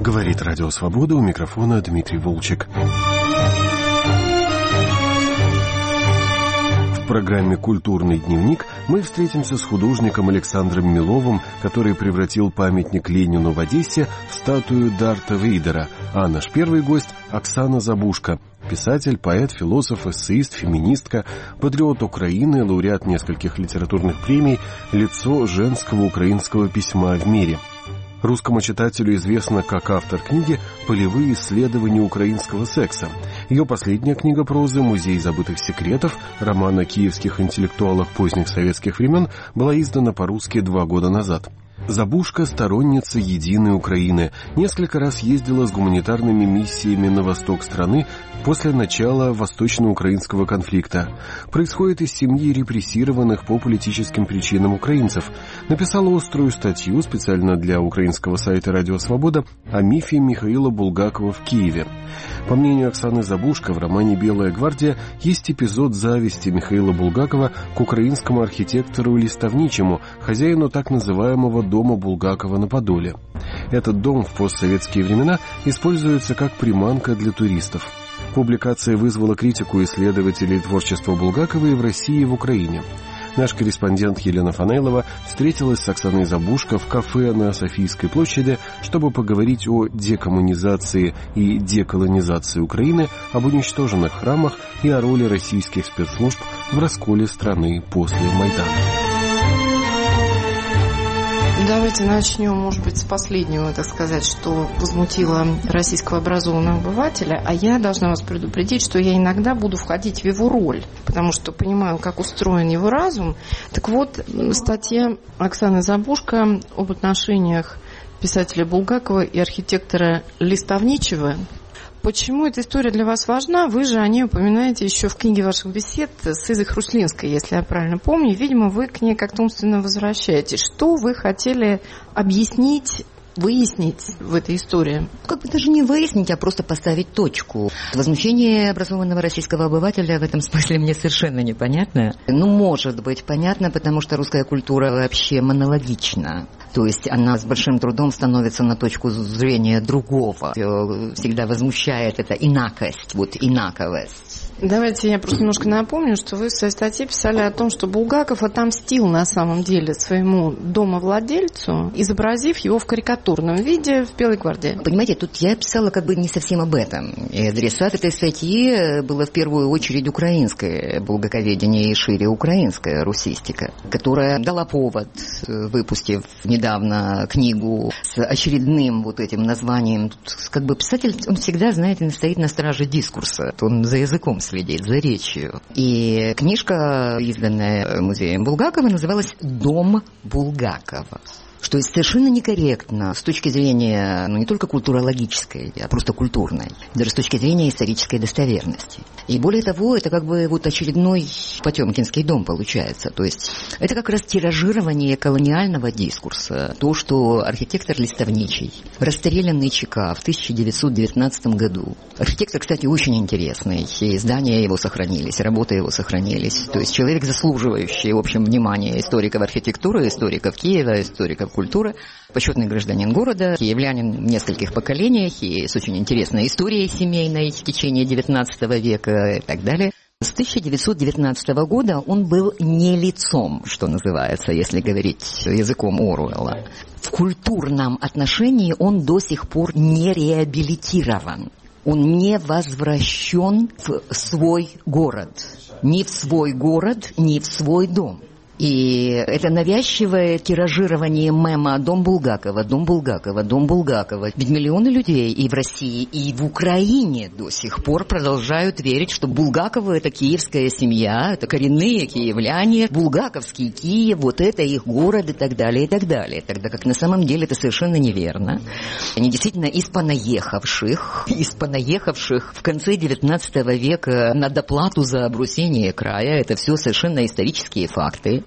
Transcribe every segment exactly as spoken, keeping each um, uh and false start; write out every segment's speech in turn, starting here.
Говорит Радио Свобода, у микрофона Дмитрий Волчек. В программе «Культурный дневник» мы встретимся с художником Александром Миловым, который превратил памятник Ленину в Одессе в статую Дарта Вейдера. А наш первый гость – Оксана Забушко, писатель, поэт, философ, эссеист, феминистка, патриот Украины, лауреат нескольких литературных премий, лицо женского украинского письма в мире. Русскому читателю известна как автор книги «Полевые исследования украинского секса». Ее последняя книга прозы «Музей забытых секретов», роман о киевских интеллектуалах поздних советских времен, была издана по-русски два года назад. Забушко – сторонница единой Украины. Несколько раз ездила с гуманитарными миссиями на восток страны после начала восточно-украинского конфликта. Происходит из семьи репрессированных по политическим причинам украинцев. Написала острую статью специально для украинского сайта «Радио Свобода» о мифе Михаила Булгакова в Киеве. По мнению Оксаны Забушко, в романе «Белая гвардия» есть эпизод зависти Михаила Булгакова к украинскому архитектору Листовничему, хозяину так называемого дома Булгакова на Подоле. Этот дом в постсоветские времена используется как приманка для туристов. Публикация вызвала критику исследователей творчества Булгакова и в России, и в Украине. Наш корреспондент Елена Фанейлова встретилась с Оксаной Забушко в кафе на Софийской площади, чтобы поговорить о декоммунизации и деколонизации Украины, об уничтоженных храмах и о роли российских спецслужб в расколе страны после Майдана. Давайте начнем, может быть, с последнего, так сказать, что возмутило российского образованного обывателя. А я должна вас предупредить, что я иногда буду входить в его роль, потому что понимаю, как устроен его разум. Так вот, статья Оксаны Забушко об отношениях писателя Булгакова и архитектора Листовничего. Почему эта история для вас важна? Вы же о ней упоминаете еще в книге ваших бесед с Изой Хруслинской, если я правильно помню. Видимо, вы к ней как-то умственно возвращаетесь. Что вы хотели объяснить, выяснить в этой истории? Как бы даже не выяснить, а просто поставить точку. Возмущение образованного российского обывателя в этом смысле мне совершенно непонятно. Ну, может быть, понятно, потому что русская культура вообще монологична. То есть она с большим трудом становится на точку зрения другого. Ее всегда возмущает эта инакость, вот инаковость. Давайте я просто немножко напомню, что вы в своей статье писали о том, что Булгаков отомстил на самом деле своему домовладельцу, изобразив его в карикатурном виде в «Белой гвардии». Понимаете, тут я писала как бы не совсем об этом. И адресат этой статьи было в первую очередь украинское булгаковедение и шире украинская русистика, которая дала повод, выпустив недавно книгу с очередным вот этим названием. Тут как бы писатель, он всегда, знаете, стоит на страже дискурса. Он за языком следить, за речью. И книжка, изданная музеем Булгакова, называлась «Дом Булгакова». Что совершенно некорректно с точки зрения, ну, не только культурологической, а просто культурной, даже с точки зрения исторической достоверности. И более того, это как бы вот очередной потемкинский дом получается. То есть это как раз тиражирование колониального дискурса. То, что архитектор Листовничий, расстрелянный ЧК в тысяча девятьсот девятнадцатом году. Архитектор, кстати, очень интересный. И здания его сохранились, работы его сохранились. То есть человек, заслуживающий, в общем, внимания историков архитектуры, историков Киева, историков культуры, почетный гражданин города, киевлянин в нескольких поколениях и с очень интересной историей семейной в течение девятнадцатого века и так далее. С тысяча девятьсот девятнадцатого года он был не лицом, что называется, если говорить языком Оруэлла. В культурном отношении он до сих пор не реабилитирован. Он не возвращен в свой город. Ни в свой город, ни в свой дом. И это навязчивое тиражирование мема «Дом Булгакова», «Дом Булгакова», «Дом Булгакова». Ведь миллионы людей и в России, и в Украине до сих пор продолжают верить, что Булгаковы – это киевская семья, это коренные киевляне, булгаковский Киев, вот это их город и так далее, и так далее. Тогда как на самом деле это совершенно неверно. Они действительно из понаехавших, из понаехавших в конце девятнадцатого века на доплату за обрусение края. Это все совершенно исторические факты.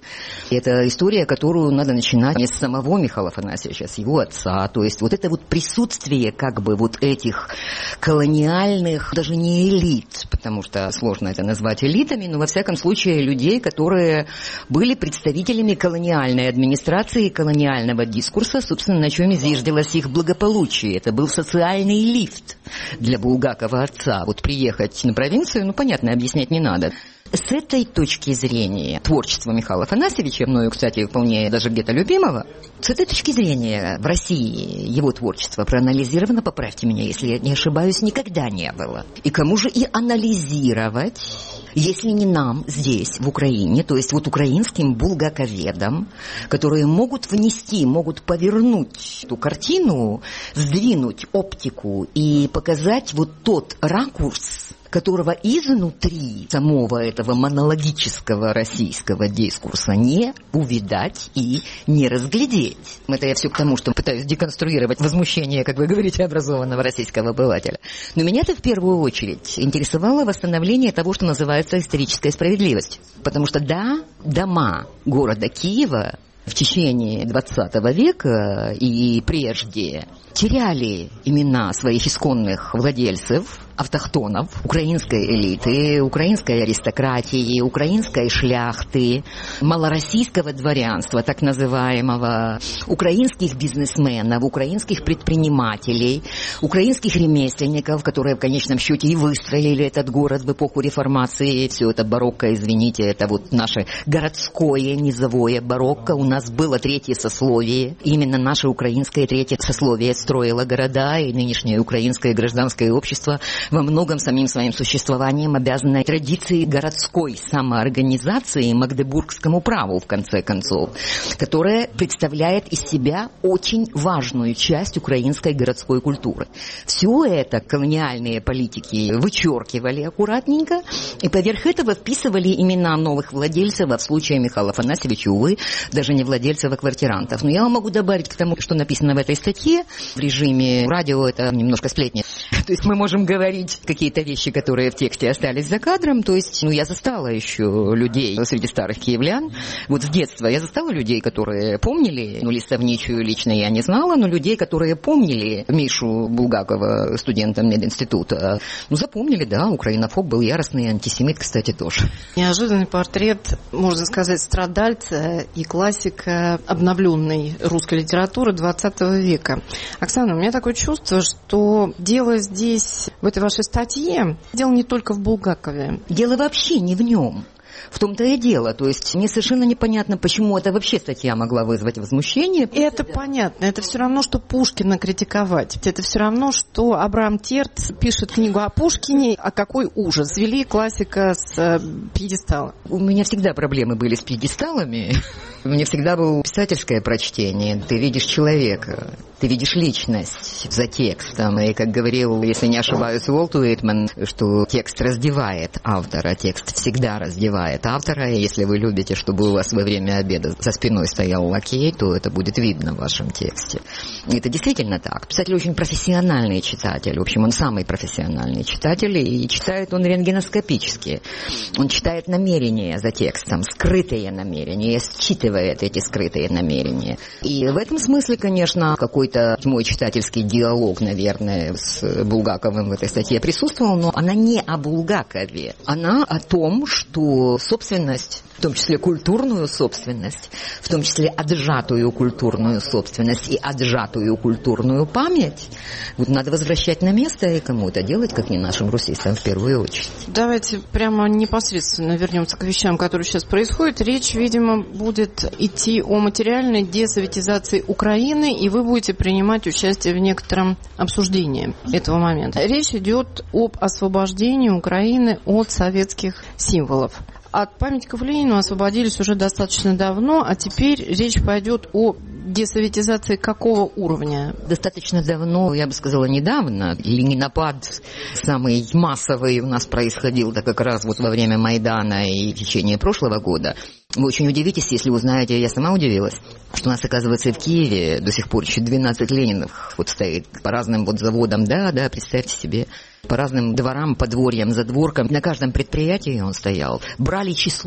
Это история, которую надо начинать не с самого Михаила Афанасьевича, а с его отца. То есть вот это вот присутствие как бы вот этих колониальных, даже не элит, потому что сложно это назвать элитами, но во всяком случае людей, которые были представителями колониальной администрации, колониального дискурса, собственно, на чем и зиждилось их благополучие. Это был социальный лифт для Булгакова отца. Вот приехать на провинцию, ну, понятно, объяснять не надо. С этой точки зрения творчества Михаила Афанасьевича, мною, кстати, вполне даже где-то любимого, с этой точки зрения в России его творчество проанализировано, поправьте меня, если я не ошибаюсь, никогда не было. И кому же и анализировать, если не нам здесь, в Украине, то есть вот украинским булгаковедам, которые могут внести, могут повернуть эту картину, сдвинуть оптику и показать вот тот ракурс, которого изнутри самого этого монологического российского дискурса не увидать и не разглядеть. Это я все к тому, что пытаюсь деконструировать возмущение, как вы говорите, образованного российского обывателя. Но меня-то в первую очередь интересовало восстановление того, что называется историческая справедливость. Потому что да, дома города Киева в течение двадцатого века и прежде теряли имена своих исконных владельцев, автохтонов, украинской элиты, украинской аристократии, украинской шляхты, малороссийского дворянства, так называемого, украинских бизнесменов, украинских предпринимателей, украинских ремесленников, которые в конечном счете и выстроили этот город в эпоху реформации. Все это барокко, извините, это вот наше городское низовое барокко. У нас было третье сословие. Именно наше украинское третье сословие строило города, и нынешнее украинское гражданское общество во многом самим своим существованием обязаны традиции городской самоорганизации, магдебургскому праву, в конце концов, которая представляет из себя очень важную часть украинской городской культуры. Все это колониальные политики вычеркивали аккуратненько, и поверх этого вписывали имена новых владельцев, а в случае Михаила Афанасьевича, увы, даже не владельцев, а квартирантов. Но я вам могу добавить к тому, что написано в этой статье. В режиме радио это немножко сплетни. То есть мы можем говорить какие-то вещи, которые в тексте остались за кадром. То есть, ну, я застала еще людей среди старых киевлян. Вот с детства я застала людей, которые помнили, ну, Листовничую лично я не знала, но людей, которые помнили Мишу Булгакова, студента мединститута, ну, запомнили, да, украинофоб был яростный, антисемит, кстати, тоже. Неожиданный портрет, можно сказать, страдальца и классика обновленной русской литературы двадцатого века. Оксана, у меня такое чувство, что дело здесь, в этой вашей статье, дело не только в Булгакове. Дело вообще не в нем. В том-то и дело. То есть мне совершенно непонятно, почему это вообще статья могла вызвать возмущение. Это понятно. Это все равно, что Пушкина критиковать. Это все равно, что Абрам Терц пишет книгу о Пушкине. А какой ужас. Вели классика с пьедестала. У меня всегда проблемы были с пьедесталами. У меня всегда было писательское прочтение. Ты видишь человека, ты видишь личность за текстом. И, как говорил, если не ошибаюсь, Уолт Уитман, что текст раздевает автора, текст всегда раздевает автора. И если вы любите, чтобы у вас во время обеда за спиной стоял лакей, то это будет видно в вашем тексте. И это действительно так. Писатель очень профессиональный читатель. В общем, он самый профессиональный читатель, и читает он рентгеноскопически. Он читает намерения за текстом, скрытые намерения, считывает эти скрытые намерения. И в этом смысле, конечно, какой-то мой читательский диалог, наверное, с Булгаковым в этой статье присутствовал, но она не о Булгакове. Она о том, что собственность, в том числе культурную собственность, в том числе отжатую культурную собственность и отжатую культурную память, вот надо возвращать на место, и кому это делать, как не нашим русистам в первую очередь. Давайте прямо непосредственно вернемся к вещам, которые сейчас происходят. Речь, видимо, будет идти о материальной десоветизации Украины, и вы будете принимать участие в некотором обсуждении этого момента. Речь идет об освобождении Украины от советских символов. От памятников Ленину освободились уже достаточно давно, а теперь речь пойдет о десоветизации какого уровня? Достаточно давно, я бы сказала, недавно. Ленинопад самый массовый у нас происходил да как раз вот во время Майдана и в течение прошлого года. Вы очень удивитесь, если узнаете, я сама удивилась, что у нас, оказывается, в Киеве до сих пор еще двенадцать Ленинов вот стоит по разным вот заводам, да, да, представьте себе, по разным дворам, подворьям, задворкам. На каждом предприятии он стоял. Брали числом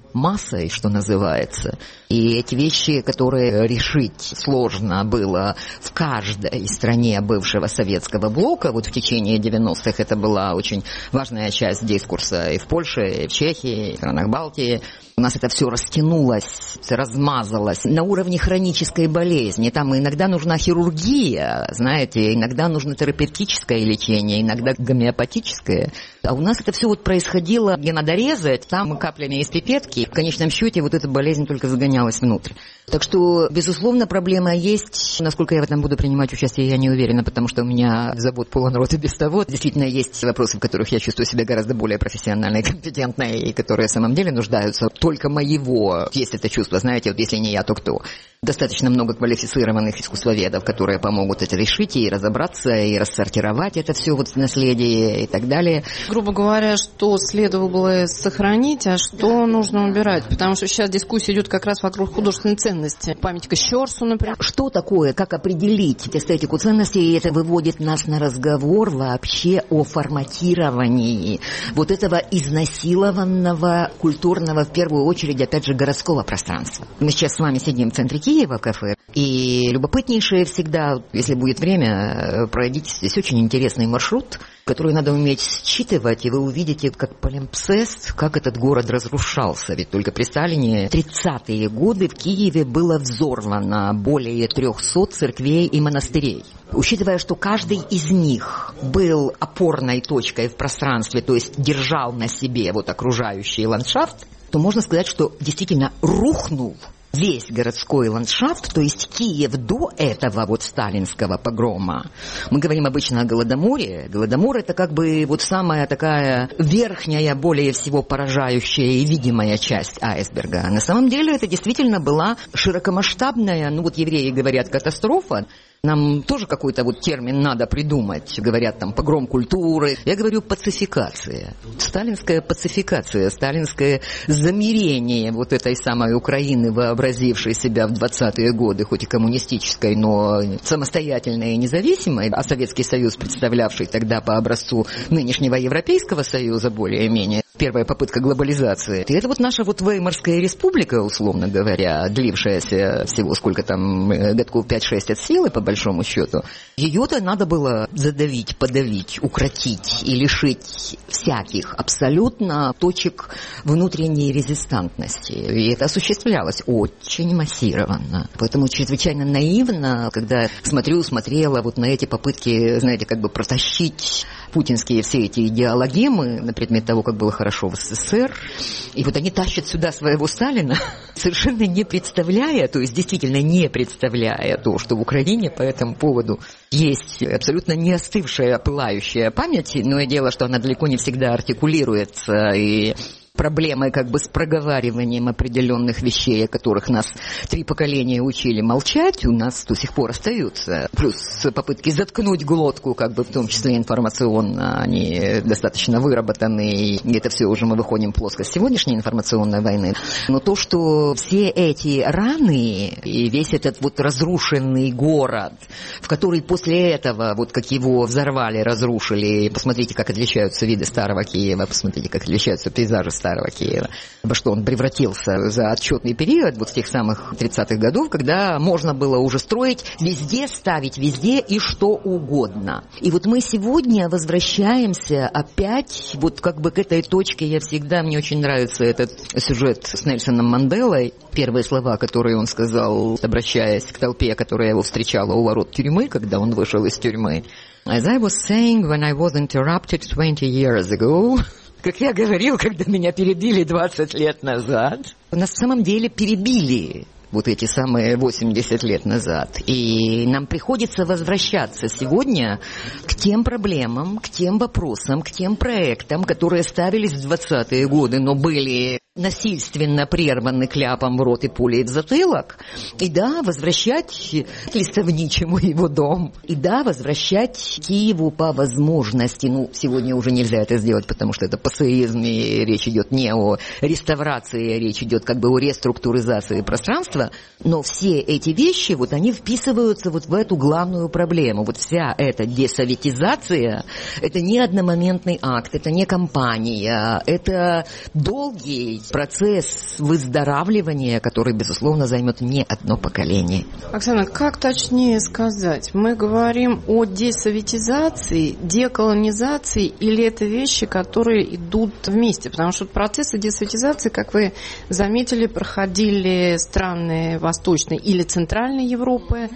массой, что называется. И эти вещи, которые решить сложно было в каждой стране бывшего советского блока, вот в течение девяностых это была очень важная часть дискурса и в Польше, и в Чехии, и в странах Балтии. У нас это все растянулось, размазалось на уровне хронической болезни. Там иногда нужна хирургия, знаете, иногда нужно терапевтическое лечение, иногда гомеопатическое. А у нас это все вот происходило, где надо резать, там каплями из пипетки. В конечном счете вот эта болезнь только загонялась внутрь. Так что, безусловно, проблема есть. Насколько я в этом буду принимать участие, я не уверена, потому что у меня забот полон рот и без того. Действительно, есть вопросы, в которых я чувствую себя гораздо более профессиональной и компетентной, и которые в самом деле нуждаются только моего. Есть это чувство, знаете, вот если не я, то кто? Достаточно много квалифицированных искусствоведов, которые помогут это решить и разобраться, и рассортировать это все вот наследие и так далее. Грубо говоря, что следовало бы сохранить, а что нужно убирать? Потому что сейчас дискуссия идет как раз вокруг художественной ценности. Памятника Щорсу, например. Что такое, как определить эстетику ценностей? И это выводит нас на разговор вообще о форматировании вот этого изнасилованного культурного, в первую очередь, опять же, городского пространства. Мы сейчас с вами сидим в центре Киева, кафе, и любопытнейшее всегда, если будет время, пройдите здесь очень интересный маршрут, который надо уметь считывать, и вы увидите, как полимпсест, как этот город разрушался. Ведь только при Сталине тридцатые годы в Киеве было взорвано более трехсот церквей и монастырей. Учитывая, что каждый из них был опорной точкой в пространстве, то есть держал на себе вот окружающий ландшафт, то можно сказать, что действительно рухнул весь городской ландшафт, то есть Киев до этого вот сталинского погрома. Мы говорим обычно о Голодоморе. Голодомор — это как бы вот самая такая верхняя, более всего поражающая и видимая часть айсберга. А на самом деле это действительно была широкомасштабная, ну вот евреи говорят, катастрофа. Нам тоже какой-то вот термин надо придумать. Говорят там погром культуры. Я говорю пацификация. Сталинская пацификация, сталинское замирение вот этой самой Украины, вообразившей себя в двадцатые годы, хоть и коммунистической, но самостоятельной и независимой, а Советский Союз, представлявший тогда по образцу нынешнего Европейского Союза более-менее, первая попытка глобализации. И это вот наша вот Веймарская республика, условно говоря, длившаяся всего сколько там годков пять-шесть от силы, по большому счету. Ее-то надо было задавить, подавить, укротить и лишить всяких абсолютно точек внутренней резистантности. И это осуществлялось очень массированно. Поэтому чрезвычайно наивно, когда смотрю, смотрела вот на эти попытки, знаете, как бы протащить путинские все эти идеологемы на предмет того, как было хорошо в СССР. И вот они тащат сюда своего Сталина, совершенно не представляя, то есть действительно не представляя то, что в Украине по этому поводу есть абсолютно не остывшая, пылающая память, но и дело, что она далеко не всегда артикулируется, и проблемой как бы с проговариванием определенных вещей, о которых нас три поколения учили молчать, у нас до сих пор остаются. Плюс попытки заткнуть глотку, как бы в том числе информационно, они достаточно выработаны, и это все уже мы выходим в плоскость сегодняшней информационной войны. Но то, что все эти раны и весь этот вот разрушенный город, в который после этого, вот как его взорвали, разрушили, посмотрите, как отличаются виды старого Киева, посмотрите, как отличаются пейзажи старого Старого Киева, во что он превратился за отчетный период вот с тех самых тридцатых годов, когда можно было уже строить везде, ставить везде и что угодно. И вот мы сегодня возвращаемся опять вот как бы к этой точке. Я всегда, мне очень нравится этот сюжет с Нельсоном Манделой. Первые слова, которые он сказал, обращаясь к толпе, которая его встречала у ворот тюрьмы, когда он вышел из тюрьмы. As I was saying when I was interrupted twenty years ago... Как я говорил, когда меня перебили двадцать лет назад, нас в самом деле перебили вот эти самые восемьдесят лет назад. И нам приходится возвращаться сегодня к тем проблемам, к тем вопросам, к тем проектам, которые ставились в двадцатые годы, но были насильственно прерваны кляпом в рот и пулей в затылок. И да, возвращать лесовничему его дом. И да, возвращать Киеву по возможности. Ну, сегодня уже нельзя это сделать, потому что это пассеизм, и речь идет не о реставрации, речь идет как бы о реструктуризации пространства. Но все эти вещи, вот они вписываются вот в эту главную проблему. Вот вся эта десоветизация, это не одномоментный акт, это не кампания, это долгий процесс выздоравливания, который, безусловно, займет не одно поколение. Оксана, как точнее сказать? Мы говорим о десоветизации, деколонизации, или это вещи, которые идут вместе? Потому что процессы десоветизации, как вы заметили, проходили страны Восточной или Центральной Европы,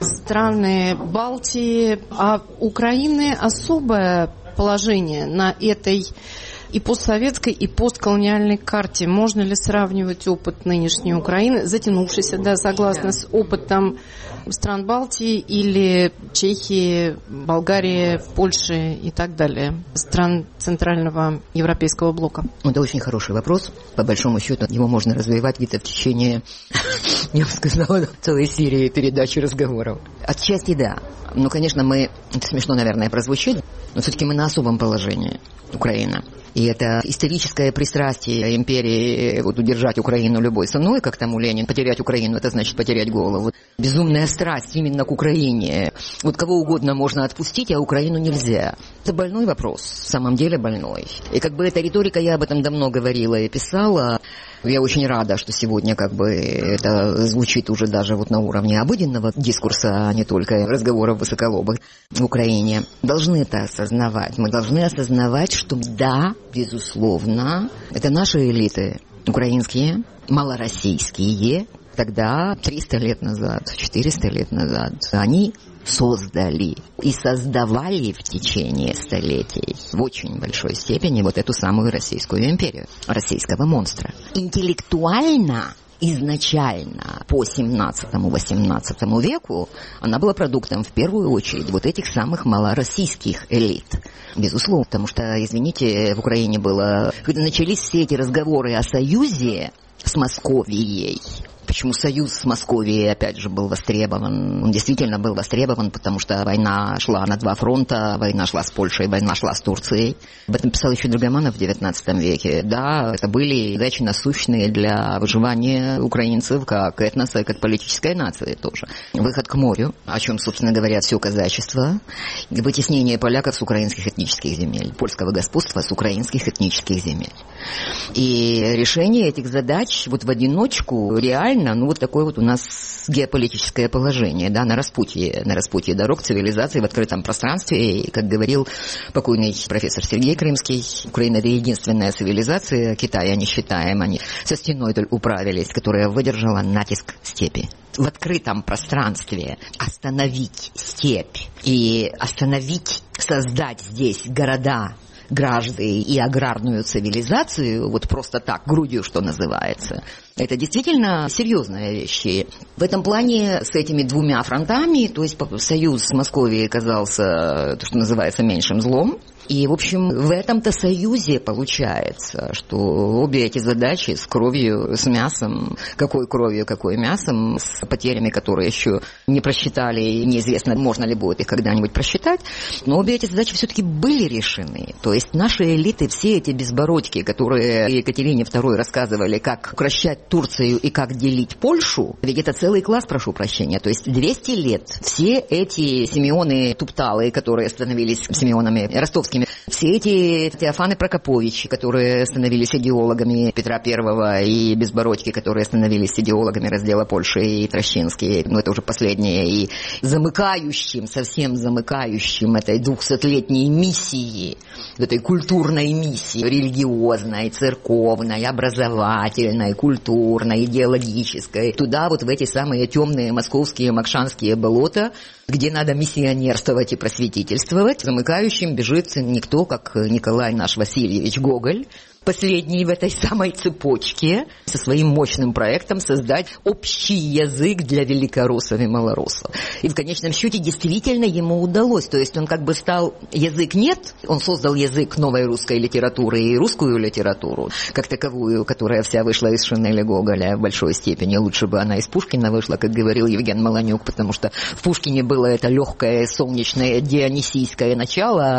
страны Балтии, а Украины особое положение на этой и постсоветской, и постколониальной карте. Можно ли сравнивать опыт нынешней Украины, затянувшийся, да, согласно с опытом стран Балтии или Чехии, Болгарии, Польши и так далее, стран Центрального Европейского блока? Это очень хороший вопрос. По большому счету, его можно развивать где-то в течение, я бы сказала, целой серии передач и разговоров. Отчасти да. Ну, конечно, мы, это смешно, наверное, прозвучит, но все-таки мы на особом положении, Украина. И это историческое пристрастие империи вот, удержать Украину любой ценой, как тому Ленин, потерять Украину, это значит потерять голову. Безумная страсть именно к Украине. Вот кого угодно можно отпустить, а Украину нельзя. Это больной вопрос, в самом деле больной. И как бы эта риторика, я об этом давно говорила и писала. Я очень рада, что сегодня как бы это звучит уже даже вот на уровне обыденного дискурса, а не только разговоров высоколобых в Украине. Должны это осознавать. Мы должны осознавать, что да, безусловно, это наши элиты украинские, малороссийские. Тогда триста лет назад, четыреста лет назад они создали и создавали в течение столетий в очень большой степени вот эту самую Российскую империю, российского монстра. Интеллектуально, изначально, по семнадцатому-восемнадцатому веку, она была продуктом, в первую очередь, вот этих самых малороссийских элит. Безусловно, потому что, извините, в Украине было... Когда начались все эти разговоры о союзе с Московией, почему союз с Московией, опять же, был востребован? Он действительно был востребован, потому что война шла на два фронта, война шла с Польшей, война шла с Турцией. Об этом писал еще Драгоманов в девятнадцатом веке. Да, это были задачи насущные для выживания украинцев как этноса и как политической нации тоже. Выход к морю, о чем, собственно говоря, все казачество, вытеснение поляков с украинских этнических земель, польского господства с украинских этнических земель. И решение этих задач вот в одиночку реально, ну вот такое вот у нас геополитическое положение, да, на распутье, на распутье дорог цивилизации в открытом пространстве. И, как говорил покойный профессор Сергей Крымский, Украина — это единственная цивилизация, Китая не считаем, они со стеной управились, которая выдержала натиск степи. В открытом пространстве остановить степь и остановить, создать здесь города, гражды и аграрную цивилизацию, вот просто так, грудью, что называется, это действительно серьезная вещь. И в этом плане с этими двумя фронтами, то есть союз с Московией оказался, то, что называется, меньшим злом. И, в общем, в этом-то союзе получается, что обе эти задачи с кровью, с мясом, какой кровью, какой мясом, с потерями, которые еще не просчитали, и неизвестно, можно ли будет их когда-нибудь просчитать, но обе эти задачи все-таки были решены. То есть наши элиты, все эти безбородьки, которые Екатерине второй рассказывали, как укрощать Турцию и как делить Польшу, ведь это целый класс, прошу прощения, то есть двести лет все эти Симеоны Тупталы, которые становились Симеонами ростовскими, все эти Теофаны Прокоповичи, которые становились идеологами Петра Первого, и Безбородьки, которые становились идеологами раздела Польши, и Трощинский, ну это уже последнее, и замыкающим, совсем замыкающим этой двухсотлетней миссии, этой культурной миссии, религиозной, церковной, образовательной, культурной, идеологической, туда вот в эти самые темные московские макшанские болота, где надо миссионерствовать и просветительствовать, замыкающим бежит никто, как Николай наш Васильевич Гоголь, последний в этой самой цепочке, со своим мощным проектом создать общий язык для великороссов и малороссов. И в конечном счете действительно ему удалось. То есть он как бы стал язык нет, он создал язык новой русской литературы и русскую литературу, как таковую, которая вся вышла из Шинеля Гоголя в большой степени. Лучше бы она из Пушкина вышла, как говорил Евген Маланюк, потому что в Пушкине было это легкое, солнечное, дионисийское начало,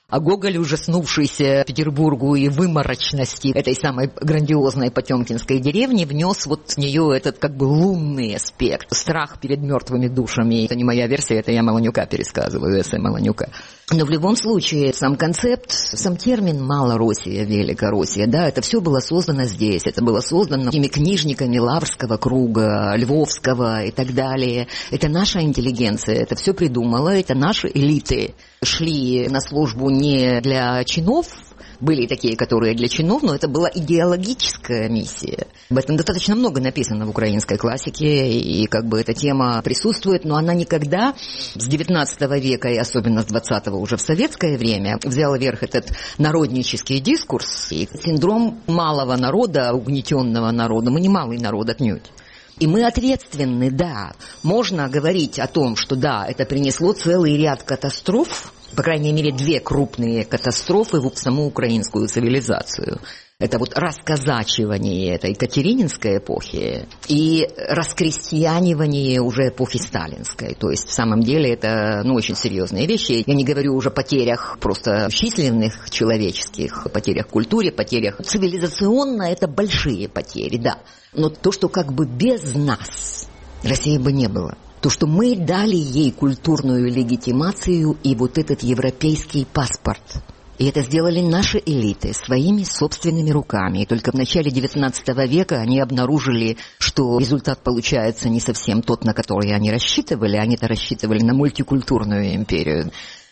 А Гоголь, ужаснувшийся Петербургу и выморочности этой самой грандиозной потемкинской деревни, внес вот в нее этот как бы лунный аспект, страх перед мертвыми душами. Это не моя версия, это я Маланюка пересказываю, эссе Маланюка. Но в любом случае, сам концепт, сам термин «Малороссия», «Великороссия», да, это все было создано здесь, это было создано теми книжниками Лаврского круга, Львовского и так далее. Это наша интеллигенция, это все придумала, это наши элиты шли на службу не для чинов, были такие, которые для чинов, но это была идеологическая миссия. Об этом достаточно много написано в украинской классике, и как бы эта тема присутствует, но она никогда с девятнадцатого века, и особенно с двадцатого уже в советское время, взял верх этот народнический дискурс, и синдром малого народа, угнетенного народа, мы не малый народ отнюдь. И мы ответственны, да. Можно говорить о том, что да, это принесло целый ряд катастроф, по крайней мере, две крупные катастрофы в саму украинскую цивилизацию. Это вот расказачивание этой Екатерининской эпохи и раскрестьянивание уже эпохи сталинской. То есть, в самом деле, это ну, очень серьезные вещи. Я не говорю уже о потерях просто численных человеческих, потерях в культуре, потерях цивилизационно, это большие потери, да. Но то, что как бы без нас России бы не было. То, что мы дали ей культурную легитимацию и вот этот европейский паспорт. И это сделали наши элиты своими собственными руками. И только в начале девятнадцатого века они обнаружили, что результат получается не совсем тот, на который они рассчитывали. Они-то рассчитывали на мультикультурную империю.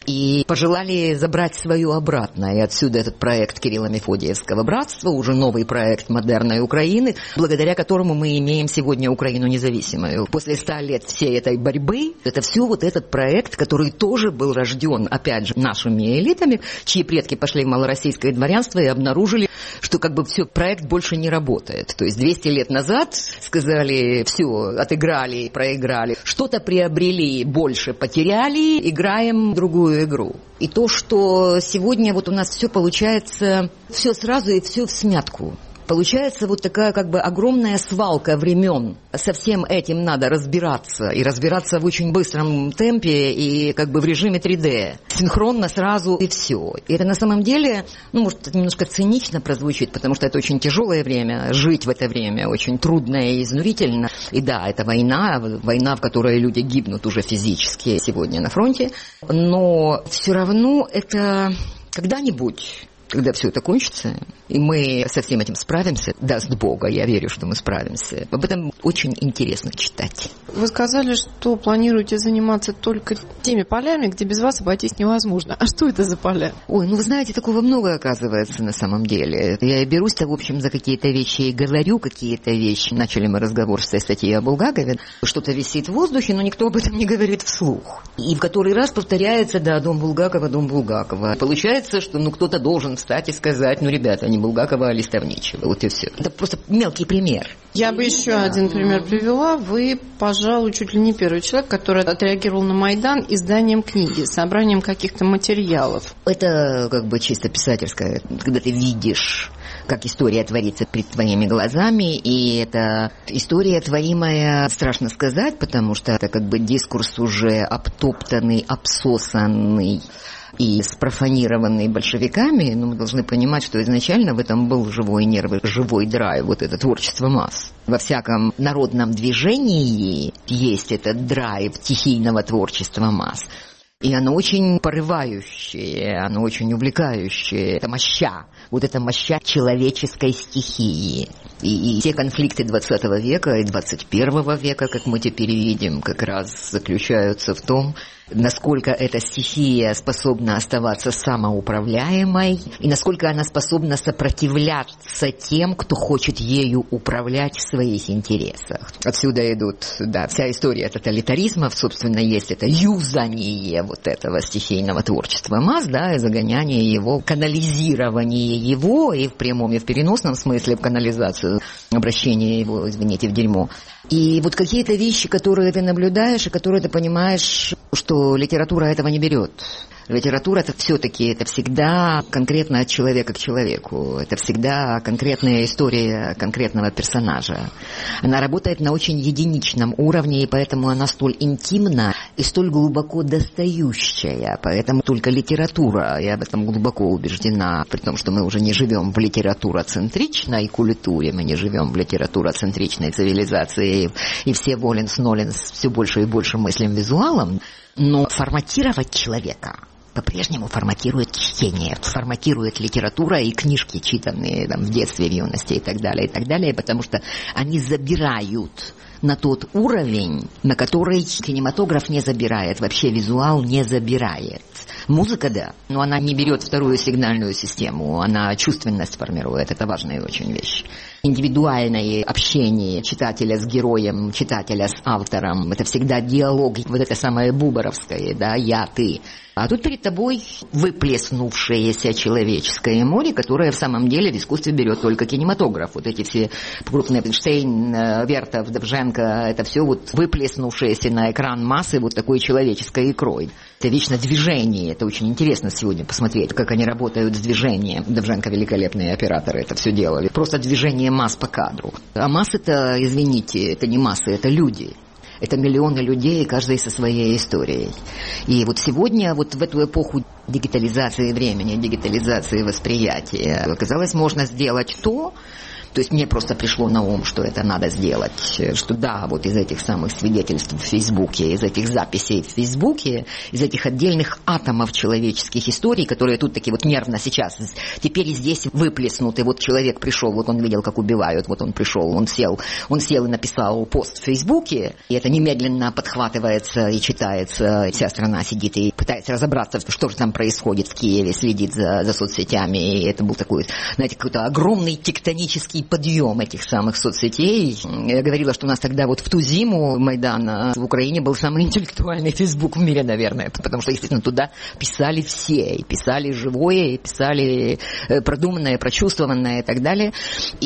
И пожелали забрать свою обратно. И отсюда этот проект Кирилло-Мефодиевского братства, уже новый проект модерной Украины, благодаря которому мы имеем сегодня Украину независимую. После ста лет всей этой борьбы, это все вот этот проект, который тоже был рожден, опять же, нашими элитами, чьи предки пошли в малороссийское дворянство и обнаружили, что как бы все, проект больше не работает. То есть двести лет назад сказали, все, отыграли, проиграли, что-то приобрели, больше потеряли, играем другую игру. И то, что сегодня вот у нас все получается, все сразу и все всмятку. Получается вот такая как бы огромная свалка времен. Со всем этим надо разбираться. И разбираться в очень быстром темпе и как бы в режиме три дэ. Синхронно сразу и все. И это на самом деле, ну, может, это немножко цинично прозвучит, потому что это очень тяжелое время. Жить в это время очень трудно и изнурительно. И да, это война, война, в которой люди гибнут уже физически сегодня на фронте. Но все равно это когда-нибудь... Когда все это кончится, и мы со всем этим справимся, даст Бога, я верю, что мы справимся. Об этом очень интересно читать. Вы сказали, что планируете заниматься только теми полями, где без вас обойтись невозможно. А что это за поля? Ой, ну вы знаете, такого много оказывается на самом деле. Я и берусь-то, в общем, за какие-то вещи и говорю какие-то вещи. Начали мы разговор с той статьей о Булгакове. Что-то висит в воздухе, но никто об этом не говорит вслух. И в который раз повторяется, да, дом Булгакова, дом Булгакова. Получается, что ну кто-то должен встать и сказать, ну, ребята, не Булгакова, а Листовничева. Вот и все. Это просто мелкий пример. Я бы еще да. один пример привела. Вы, пожалуй, чуть ли не первый человек, который отреагировал на Майдан изданием книги, собранием каких-то материалов. Это как бы чисто писательское, когда ты видишь, как история творится перед твоими глазами, и это история творимая, страшно сказать, потому что это как бы дискурс уже обтоптанный, обсосанный и спрофанированный большевиками, но мы должны понимать, что изначально в этом был живой нерв, живой драйв, вот это творчество масс. Во всяком народном движении есть этот драйв стихийного творчества масс. И оно очень порывающее, оно очень увлекающее. Это моща, вот это моща человеческой стихии. И, и те конфликты двадцатого века и двадцать первого века, как мы теперь видим, как раз заключаются в том, насколько эта стихия способна оставаться самоуправляемой и насколько она способна сопротивляться тем, кто хочет ею управлять в своих интересах. Отсюда идут, да, вся история тоталитаризма, собственно, есть это юзание вот этого стихийного творчества масс, да, и загоняние его, канализирование его, и в прямом, и в переносном смысле в канализацию, обращение его, извините, в дерьмо. И вот какие-то вещи, которые ты наблюдаешь, и которые ты понимаешь, что литература этого не берет. Литература – это все-таки, это всегда конкретно от человека к человеку. Это всегда конкретная история конкретного персонажа. Она работает на очень единичном уровне, и поэтому она столь интимна и столь глубоко достающая. Поэтому только литература, я об этом глубоко убеждена, при том, что мы уже не живем в литературоцентричной культуре, мы не живем в литературоцентричной цивилизации, и все воленс-ноленс все больше и больше мыслим визуалом, но форматировать человека по-прежнему форматирует чтение, форматирует литература и книжки, читанные там, в детстве, в юности и так далее, и так далее, потому что они забирают на тот уровень, на который кинематограф не забирает, вообще визуал не забирает. Музыка, да, но она не берет вторую сигнальную систему, она чувственность формирует, это важная очень вещь. Индивидуальное общение читателя с героем, читателя с автором, это всегда диалог, вот это самое бубаровское, да, я, ты. А тут перед тобой выплеснувшееся человеческое море, которое в самом деле в искусстве берет только кинематограф. Вот эти все крупные Эйнштейн, Вертов, Довженко, это все вот выплеснувшееся на экран массы вот такой человеческой икрой. Это вечно движение, это очень интересно сегодня посмотреть, как они работают с движением. Довженко великолепные операторы это все делали. Просто движение масс по кадру. А массы-то, извините, это не массы, это люди. Это миллионы людей, каждый со своей историей. И вот сегодня, вот в эту эпоху дигитализации времени, дигитализации восприятия, оказалось, можно сделать то, то есть мне просто пришло на ум, что это надо сделать, что да, вот из этих самых свидетельств в Фейсбуке, из этих записей в Фейсбуке, из этих отдельных атомов человеческих историй, которые тут такие вот нервно сейчас, теперь здесь выплеснуты, вот человек пришел, вот он видел, как убивают, вот он пришел, он сел, он сел и написал пост в Фейсбуке, и это немедленно подхватывается и читается, вся страна сидит и пытается разобраться, что же там происходит в Киеве, следит за, за соцсетями, и это был такой, знаете, какой-то огромный тектонический подъем этих самых соцсетей. Я говорила, что у нас тогда вот в ту зиму Майдана в Украине был самый интеллектуальный Фейсбук в мире, наверное, потому что, естественно, туда писали все, и писали живое, и писали продуманное, прочувствованное и так далее.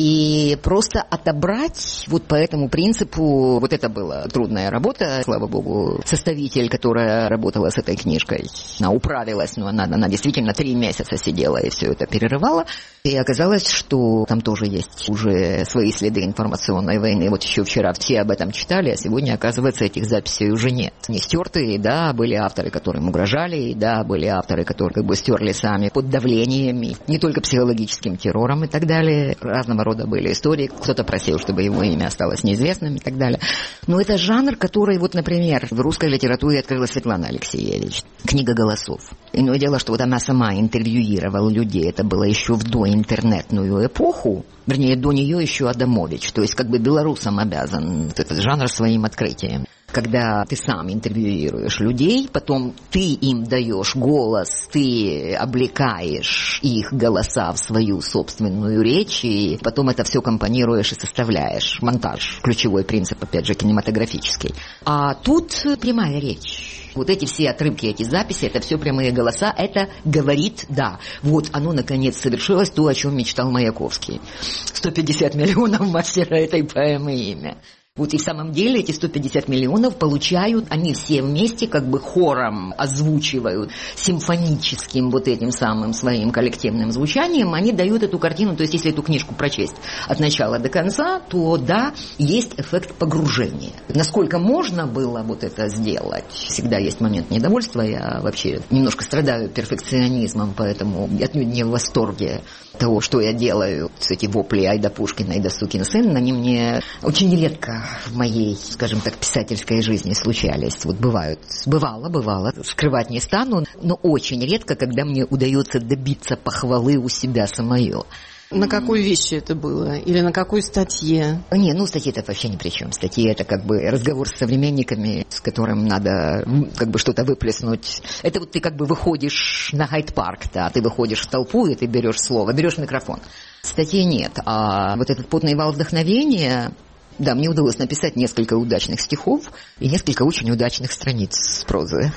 И просто отобрать вот по этому принципу, вот это была трудная работа, слава богу, составитель, которая работала с этой книжкой, она управилась, но она, она действительно три месяца сидела и все это перерывала. И оказалось, что там тоже есть уже свои следы информационной войны. Вот еще вчера все об этом читали, а сегодня, оказывается, этих записей уже нет. Не стертые, да, были авторы, которым угрожали, да, были авторы, которые как бы стерли сами под давлением, не только психологическим террором и так далее. Разного рода были истории. Кто-то просил, чтобы его имя осталось неизвестным и так далее. Но это жанр, который, вот, например, в русской литературе открыла Светлана Алексеевич. Книга голосов. Иное дело, что вот она сама интервьюировала людей. Это было еще в доинтернетную эпоху. Вернее, до нее еще Адамович, то есть как бы белорусам обязан вот этот жанр своим открытием. Когда ты сам интервьюируешь людей, потом ты им даешь голос, ты облекаешь их голоса в свою собственную речь, и потом это все компонируешь и составляешь. Монтаж, ключевой принцип, опять же, кинематографический. А тут прямая речь. Вот эти все отрывки, эти записи, это все прямые голоса, это говорит, да, вот оно наконец совершилось, то, о чем мечтал Маяковский. сто пятьдесят миллионов мастера этой поэмы имя. Вот и в самом деле эти сто пятьдесят миллионов получают, они все вместе как бы хором озвучивают, симфоническим вот этим самым своим коллективным звучанием, они дают эту картину, то есть если эту книжку прочесть от начала до конца, то да, есть эффект погружения. Насколько можно было вот это сделать? Всегда есть момент недовольства, я вообще немножко страдаю перфекционизмом, поэтому отнюдь не в восторге того, что я делаю. Эти вопли «Айда Пушкин, айда сукин сын», они мне очень редко в моей, скажем так, писательской жизни случались. Вот бывают, бывало, бывало, скрывать не стану, но очень редко, когда мне удается добиться похвалы у себя самое. На какой вещи это было? Или на какой статье? Не, ну статьи-то вообще ни при чем. Статьи — это как бы разговор с современниками, с которым надо как бы что-то выплеснуть. Это вот ты как бы выходишь на Хайд-парк, да, ты выходишь в толпу, и ты берешь слово, берешь микрофон. Статьи нет. А вот этот потный вал вдохновения... Да, мне удалось написать несколько удачных стихов и несколько очень удачных страниц прозы.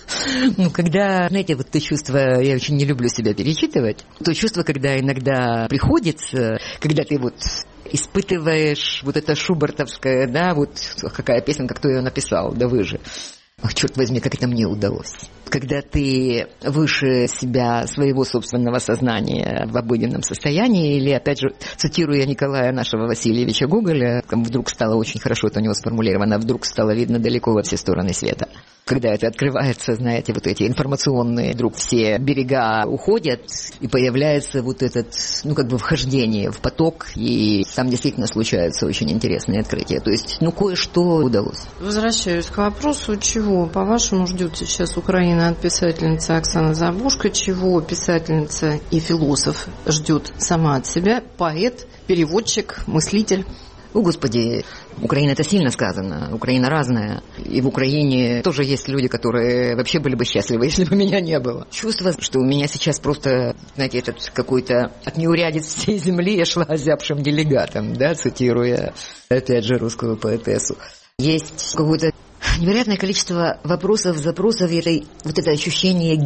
Ну, когда, знаете, вот то чувство, я очень не люблю себя перечитывать, то чувство, когда иногда приходится, когда ты вот испытываешь вот это шубертовское, да, вот какая песенка, кто ее написал, да вы же. Ах, черт возьми, как это мне удалось. когда ты выше себя, своего собственного сознания в обыденном состоянии, или, опять же, цитируя Николая нашего Васильевича Гоголя, вдруг стало очень хорошо, это у него сформулировано, вдруг стало видно далеко во все стороны света. Когда это открывается, знаете, вот эти информационные, вдруг все берега уходят, и появляется вот этот, ну, как бы вхождение в поток, и там действительно случаются очень интересные открытия. То есть, ну, кое-что удалось. Возвращаюсь к вопросу, чего, по-вашему, ждет сейчас Украина от писательницы Оксаны Забушко, чего писательница и философ ждет сама от себя, поэт, переводчик, мыслитель? О, Господи, Украина — это сильно сказано. Украина разная. И в Украине тоже есть люди, которые вообще были бы счастливы, если бы меня не было. Чувство, что у меня сейчас просто, знаете, этот какой-то от неурядиц всей земли я шла озябшим делегатом, да, цитируя, опять же, русскую поэтессу. Есть какое-то невероятное количество вопросов, запросов, и это, вот это ощущение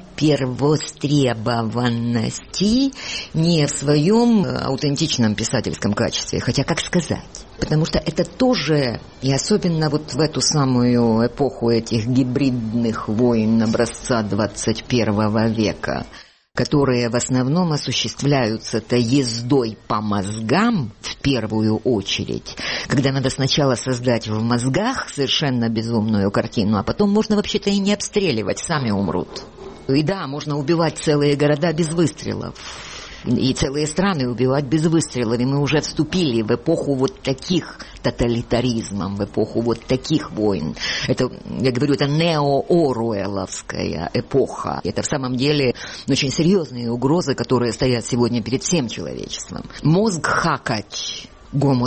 гипервостребованности не в своем аутентичном писательском качестве, хотя как сказать? Потому что это тоже, и особенно вот в эту самую эпоху этих гибридных войн образца двадцать первого века, которые в основном осуществляются-то ездой по мозгам в первую очередь, когда надо сначала создать в мозгах совершенно безумную картину, а потом можно вообще-то и не обстреливать, сами умрут. И да, можно убивать целые города без выстрелов. И целые страны убивать без выстрелов. И мы уже вступили в эпоху вот таких тоталитаризмов, в эпоху вот таких войн. Это, я говорю, это нео-оруэлловская эпоха. Это в самом деле очень серьезные угрозы, которые стоят сегодня перед всем человечеством. Мозг хакать гомо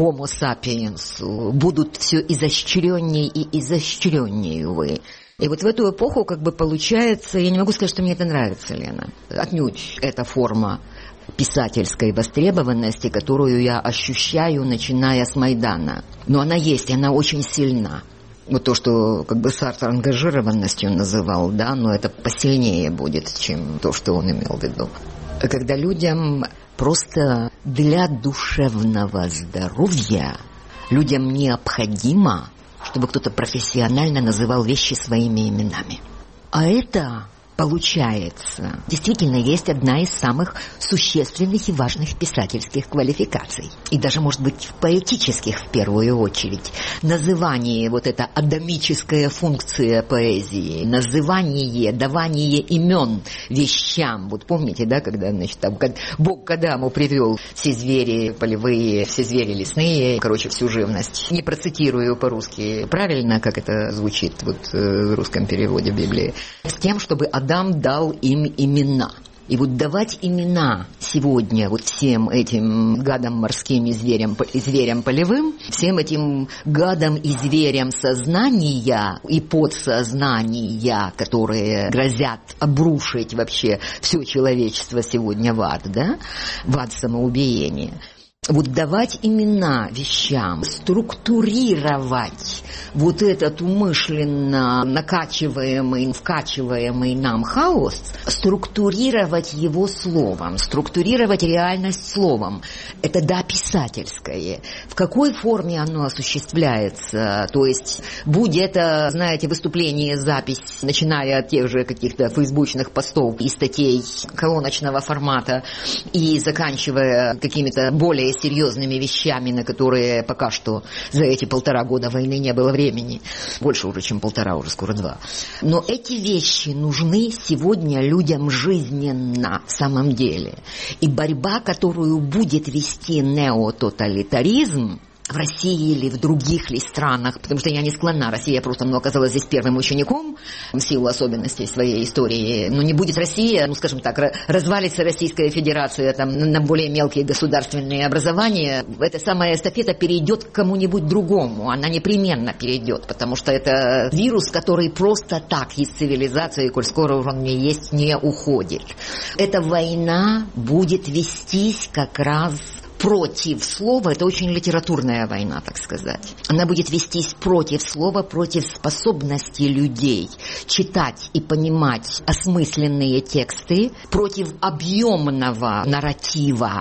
сапиенсу будут все изощреннее и изощреннее, увы. И вот в эту эпоху как бы получается, я не могу сказать, что мне это нравится, Лена. Отнюдь эта форма писательской востребованности, которую я ощущаю, начиная с Майдана. Но она есть, и она очень сильна. Вот то, что как бы Сартр ангажированностью называл, да, но это посильнее будет, чем то, что он имел в виду. Когда людям просто для душевного здоровья, людям необходимо, чтобы кто-то профессионально называл вещи своими именами. А это, получается, действительно есть одна из самых существенных и важных писательских квалификаций. И даже, может быть, поэтических в первую очередь. Называние, вот эта адамическая функция поэзии, называние, давание имен вещам. Вот помните, да, когда, значит, там, Бог к Адаму привел все звери полевые, все звери лесные, короче, всю живность. Не процитирую по-русски правильно, как это звучит вот в русском переводе Библии. С тем, чтобы Адам дал им имена. И вот давать имена сегодня вот всем этим гадам морским и зверям, и зверям полевым, всем этим гадам и зверям сознания и подсознания, которые грозят обрушить вообще все человечество сегодня в ад, да, в ад самоубиения. Вот давать имена вещам, структурировать вот этот умышленно накачиваемый, вкачиваемый нам хаос, структурировать его словом, структурировать реальность словом. Это да, писательское. В какой форме оно осуществляется? То есть, будь это, знаете, выступление, запись, начиная от тех же каких-то фейсбучных постов и статей колоночного формата и заканчивая какими-то более серьезными вещами, на которые пока что за эти полтора года войны не было времени. Больше уже, чем полтора, уже скоро два. Но эти вещи нужны сегодня людям жизненно, в самом деле. И борьба, которую будет вести неототалитаризм, в России или в других ли странах, потому что я не склонна. Россия просто ну, оказалась здесь первым учеником в силу особенностей своей истории. Но не будет Россия, ну, скажем так, развалится Российская Федерация там, на более мелкие государственные образования. Эта самая эстафета перейдет к кому-нибудь другому. Она непременно перейдет, потому что это вирус, который просто так из цивилизации, коль скоро он не есть, не уходит. Эта война будет вестись как раз против слова, это очень литературная война, так сказать. Она будет вестись против слова, против способности людей читать и понимать осмысленные тексты, против объемного нарратива,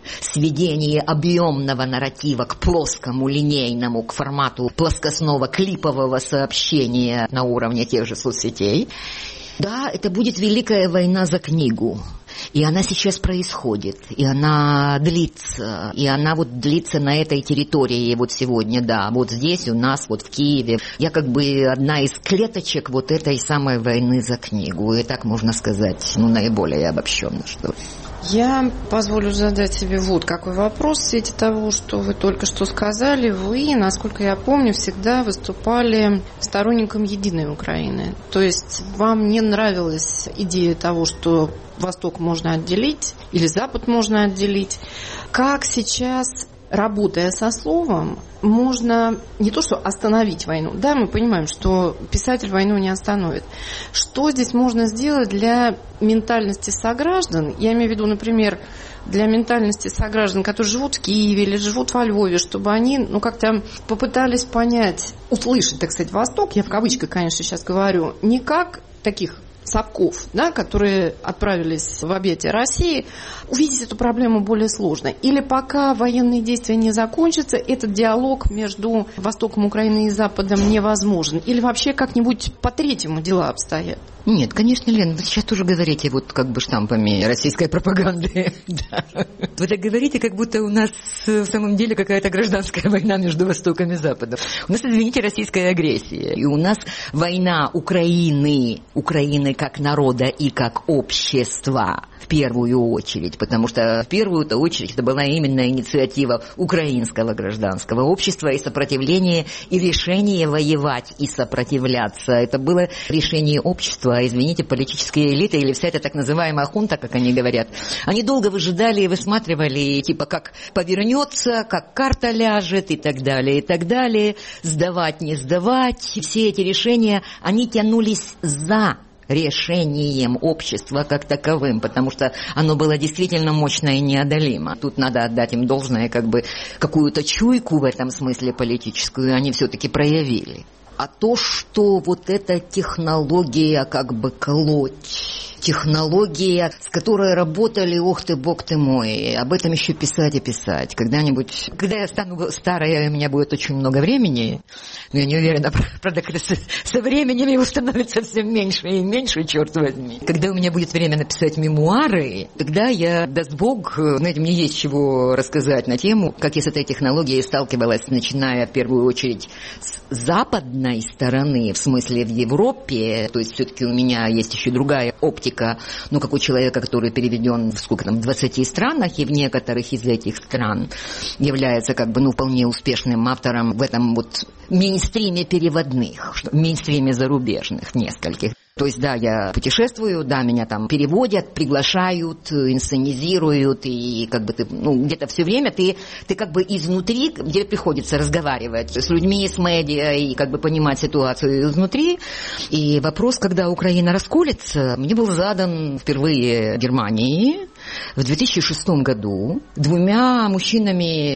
сведение объемного нарратива к плоскому, линейному, к формату плоскостного клипового сообщения на уровне тех же соцсетей. Да, это будет великая война за книгу. И она сейчас происходит, и она длится, и она вот длится на этой территории вот сегодня, да, вот здесь у нас, вот в Киеве. Я как бы одна из клеточек вот этой самой войны за книгу, и так можно сказать, ну, наиболее обобщенно, что ли. Я позволю задать себе вот какой вопрос в свете того, что вы только что сказали. Вы, насколько я помню, всегда выступали сторонником единой Украины. То есть вам не нравилась идея того, что Восток можно отделить или Запад можно отделить. Как сейчас, работая со словом, можно не то что остановить войну, да, мы понимаем, что писатель войну не остановит. Что здесь можно сделать для ментальности сограждан? Я имею в виду, например, для ментальности сограждан, которые живут в Киеве или живут во Львове, чтобы они, ну, как-то попытались понять, услышать, так сказать, Восток, я в кавычках, конечно, сейчас говорю, не как таких совков, да, которые отправились в объятия России, увидеть эту проблему более сложно. Или пока военные действия не закончатся, этот диалог между Востоком Украины и Западом невозможен. Или вообще как-нибудь по-третьему дела обстоят? Нет, конечно, Лен, вы сейчас тоже говорите вот как бы штампами российской пропаганды. Да. Вы так говорите, как будто у нас в самом деле какая-то гражданская война между Востоком и Западом. У нас, извините, российская агрессия. И у нас война Украины, Украины как народа и как общества в первую очередь. Потому что в первую-то очередь это была именно инициатива украинского гражданского общества и сопротивление, и решение воевать и сопротивляться. Это было решение общества. Извините, политические элиты или вся эта так называемая хунта, как они говорят, они долго выжидали и высматривали, типа, как повернется, как карта ляжет и так далее, и так далее, сдавать, не сдавать. Все эти решения, они тянулись за решением общества как таковым, потому что оно было действительно мощно и неодолимо. Тут надо отдать им должное, как бы какую-то чуйку в этом смысле политическую они все-таки проявили. А то, что вот эта технология как бы колоть, технология, с которой работали, ох ты, бог ты мой, об этом еще писать и писать. Когда-нибудь, когда я стану старой, у меня будет очень много времени, но я не уверена, правда, когда со, со временем его становится все меньше и меньше, черт возьми. Когда у меня будет время написать мемуары, тогда я, даст Бог, знаете, мне есть чего рассказать на тему, как я с этой технологией сталкивалась, начиная в первую очередь с западной стороны, в смысле в Европе, то есть все-таки у меня есть еще другая оптика, ну, как у человека, который переведен в сколько там, двадцати странах, и в некоторых из этих стран является как бы, ну, вполне успешным автором в этом вот мейнстриме переводных, мейнстриме зарубежных нескольких. То есть, да, я путешествую, да, меня там переводят, приглашают, инсценизируют, и как бы ты, ну, где-то все время ты, ты как бы изнутри, тебе приходится разговаривать с людьми, с медиа, и как бы понимать ситуацию изнутри. И вопрос, когда Украина расколется, мне был задан впервые в Германии в две тысячи шестом году двумя мужчинами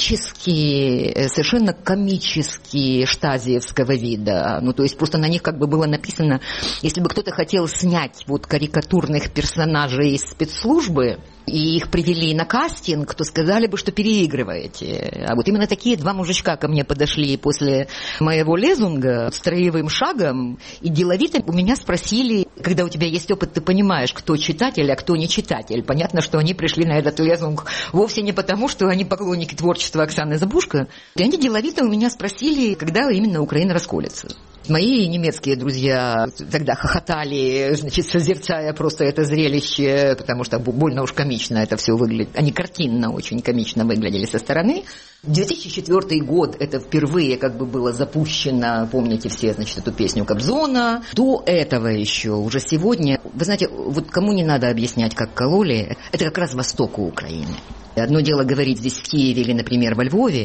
комически, совершенно комически штазиевского вида. Ну, то есть просто на них как бы было написано, если бы кто-то хотел снять вот карикатурных персонажей из спецслужбы, и их привели на кастинг, то сказали бы, что переигрываете. А вот именно такие два мужичка ко мне подошли после моего лезунга строевым шагом и деловито у меня спросили, когда у тебя есть опыт, ты понимаешь, кто читатель, а кто не читатель. Понятно, что они пришли на этот лезунг вовсе не потому, что они поклонники творчества Оксаны Забушко. И они деловито у меня спросили, когда именно Украина расколется. Мои немецкие друзья тогда хохотали, значит, созерцая просто это зрелище, потому что больно уж комично это все выглядит. Они картинно очень комично выглядели со стороны. две тысячи четвёртый год, это впервые как бы было запущено, помните все, значит, эту песню Кобзона. До этого еще, уже сегодня, вы знаете, вот кому не надо объяснять, как кололи, это как раз востоку Украины. Одно дело говорить здесь в Киеве или, например, во Львове,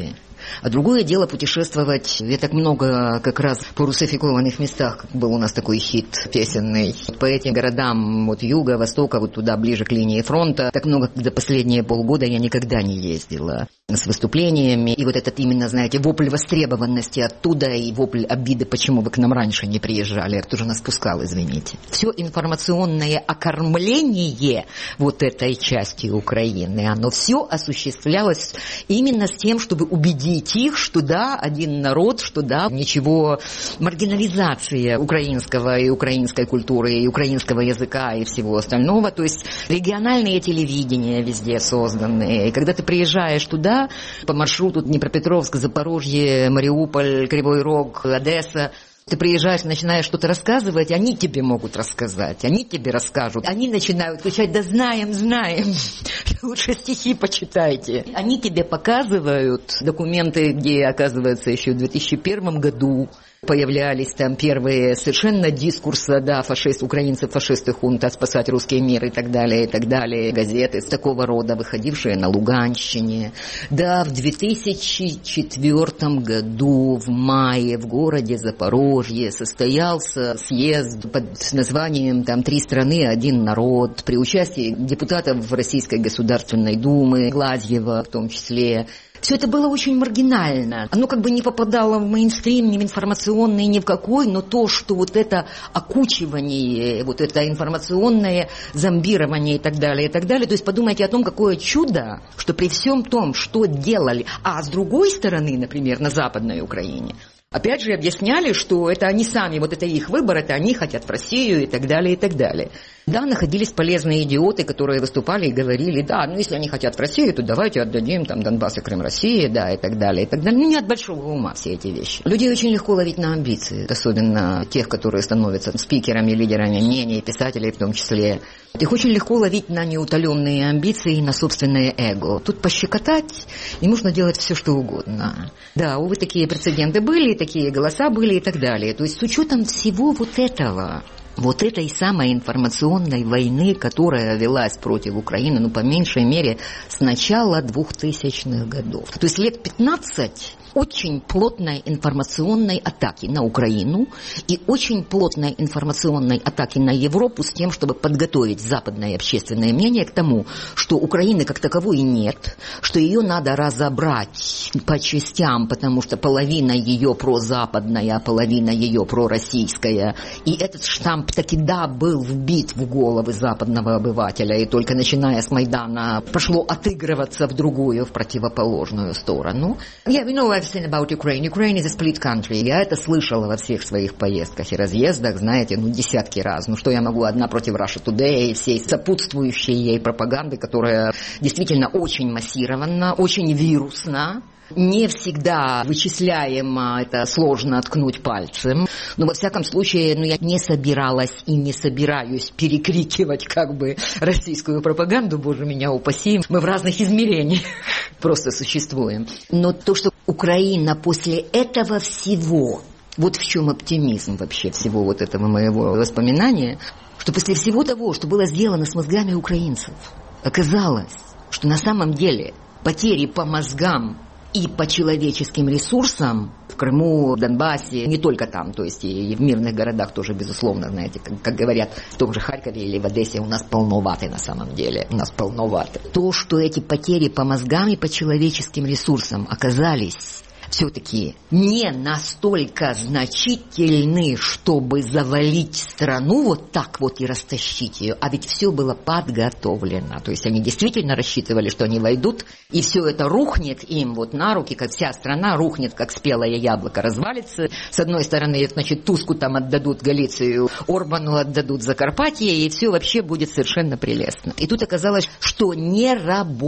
А другое дело путешествовать. Я так много как раз по русификованных местах, как был у нас такой хит песенный, по этим городам вот юга, востока, вот туда ближе к линии фронта. Так много, за последние полгода я никогда не ездила с выступлениями. И вот этот именно, знаете, вопль востребованности оттуда и вопль обиды, почему вы к нам раньше не приезжали. Кто же нас пускал, извините. Все информационное окормление вот этой части Украины, оно все осуществлялось именно с тем, чтобы убедить их, что да, один народ, что да, ничего, маргинализация украинского и украинской культуры, и украинского языка и всего остального. То есть региональные телевидения везде созданы. И когда ты приезжаешь туда, по маршруту Днепропетровск, Запорожье, Мариуполь, Кривой Рог, Одесса, ты приезжаешь, начинаешь что-то рассказывать, они тебе могут рассказать, они тебе расскажут. Они начинают кричать: да знаем, знаем, лучше стихи почитайте. Они тебе показывают документы, где, оказывается, еще в две тысячи первом году появлялись там первые совершенно дискурсы, да, фашист, украинцы, фашисты, хунта, спасать русский мир и так далее, и так далее. Газеты такого рода, выходившие на Луганщине. Да, в две тысячи четвёртом году, в мае, в городе Запорожье состоялся съезд под названием там «Три страны, один народ» при участии депутатов Российской Государственной Думы, Гладьева в том числе. Все это было очень маргинально. Оно как бы не попадало в мейнстрим, ни в информационный, ни в какой, но то, что вот это окучивание, вот это информационное зомбирование и так далее, и так далее. То есть подумайте о том, какое чудо, что при всем том, что делали, а с другой стороны, например, на Западной Украине, опять же объясняли, что это они сами, вот это их выбор, это они хотят в Россию и так далее, и так далее. Да, находились полезные идиоты, которые выступали и говорили: да, ну если они хотят в Россию, то давайте отдадим там Донбасс и Крым России, да, и так далее, и так далее. Ну не от большого ума все эти вещи. Людей очень легко ловить на амбиции, особенно тех, которые становятся спикерами, лидерами мнений, писателей в том числе. Их очень легко ловить на неутоленные амбиции и на собственное эго. Тут пощекотать, и можно делать все, что угодно. Да, увы, такие прецеденты были, такие голоса были и так далее. То есть с учетом всего вот этого, вот этой самой информационной войны, которая велась против Украины, ну, по меньшей мере, с начала двухтысячных годов. То есть лет пятнадцать очень плотной информационной атаки на Украину и очень плотной информационной атаки на Европу с тем, чтобы подготовить западное общественное мнение к тому, что Украины как таковой нет, что ее надо разобрать по частям, потому что половина ее прозападная, а половина ее пророссийская. И этот штамп таки да был вбит в головы западного обывателя, и только начиная с Майдана пошло отыгрываться в другую, в противоположную сторону. Yeah, we know everything about Ukraine. Ukraine is a split country. Я это слышала во всех своих поездках и разъездах, знаете, ну десятки раз. Ну что я могу одна против Russia Today и всей сопутствующей ей пропаганды, которая действительно очень массирована, очень вирусна. Не всегда вычисляемо, это сложно ткнуть пальцем. Но во всяком случае, ну, я не собиралась и не собираюсь перекрикивать как бы российскую пропаганду, боже меня упаси. Мы в разных измерениях просто существуем. Но то, что Украина после этого всего, вот в чем оптимизм вообще всего вот этого моего воспоминания, что после всего того, что было сделано с мозгами украинцев, оказалось, что на самом деле потери по мозгам и по человеческим ресурсам в Крыму, в Донбассе, не только там, то есть и в мирных городах тоже, безусловно, знаете, как, как говорят, в том же Харькове или в Одессе у нас полноваты на самом деле, у нас полноваты. То, что эти потери по мозгам и по человеческим ресурсам оказались все-таки не настолько значительны, чтобы завалить страну вот так вот и растащить ее, а ведь все было подготовлено. То есть они действительно рассчитывали, что они войдут, и все это рухнет им вот на руки, как вся страна рухнет, как спелое яблоко, развалится. С одной стороны, значит, Туску там отдадут, Галицию, Орбану отдадут Закарпатье, и все вообще будет совершенно прелестно. И тут оказалось, что не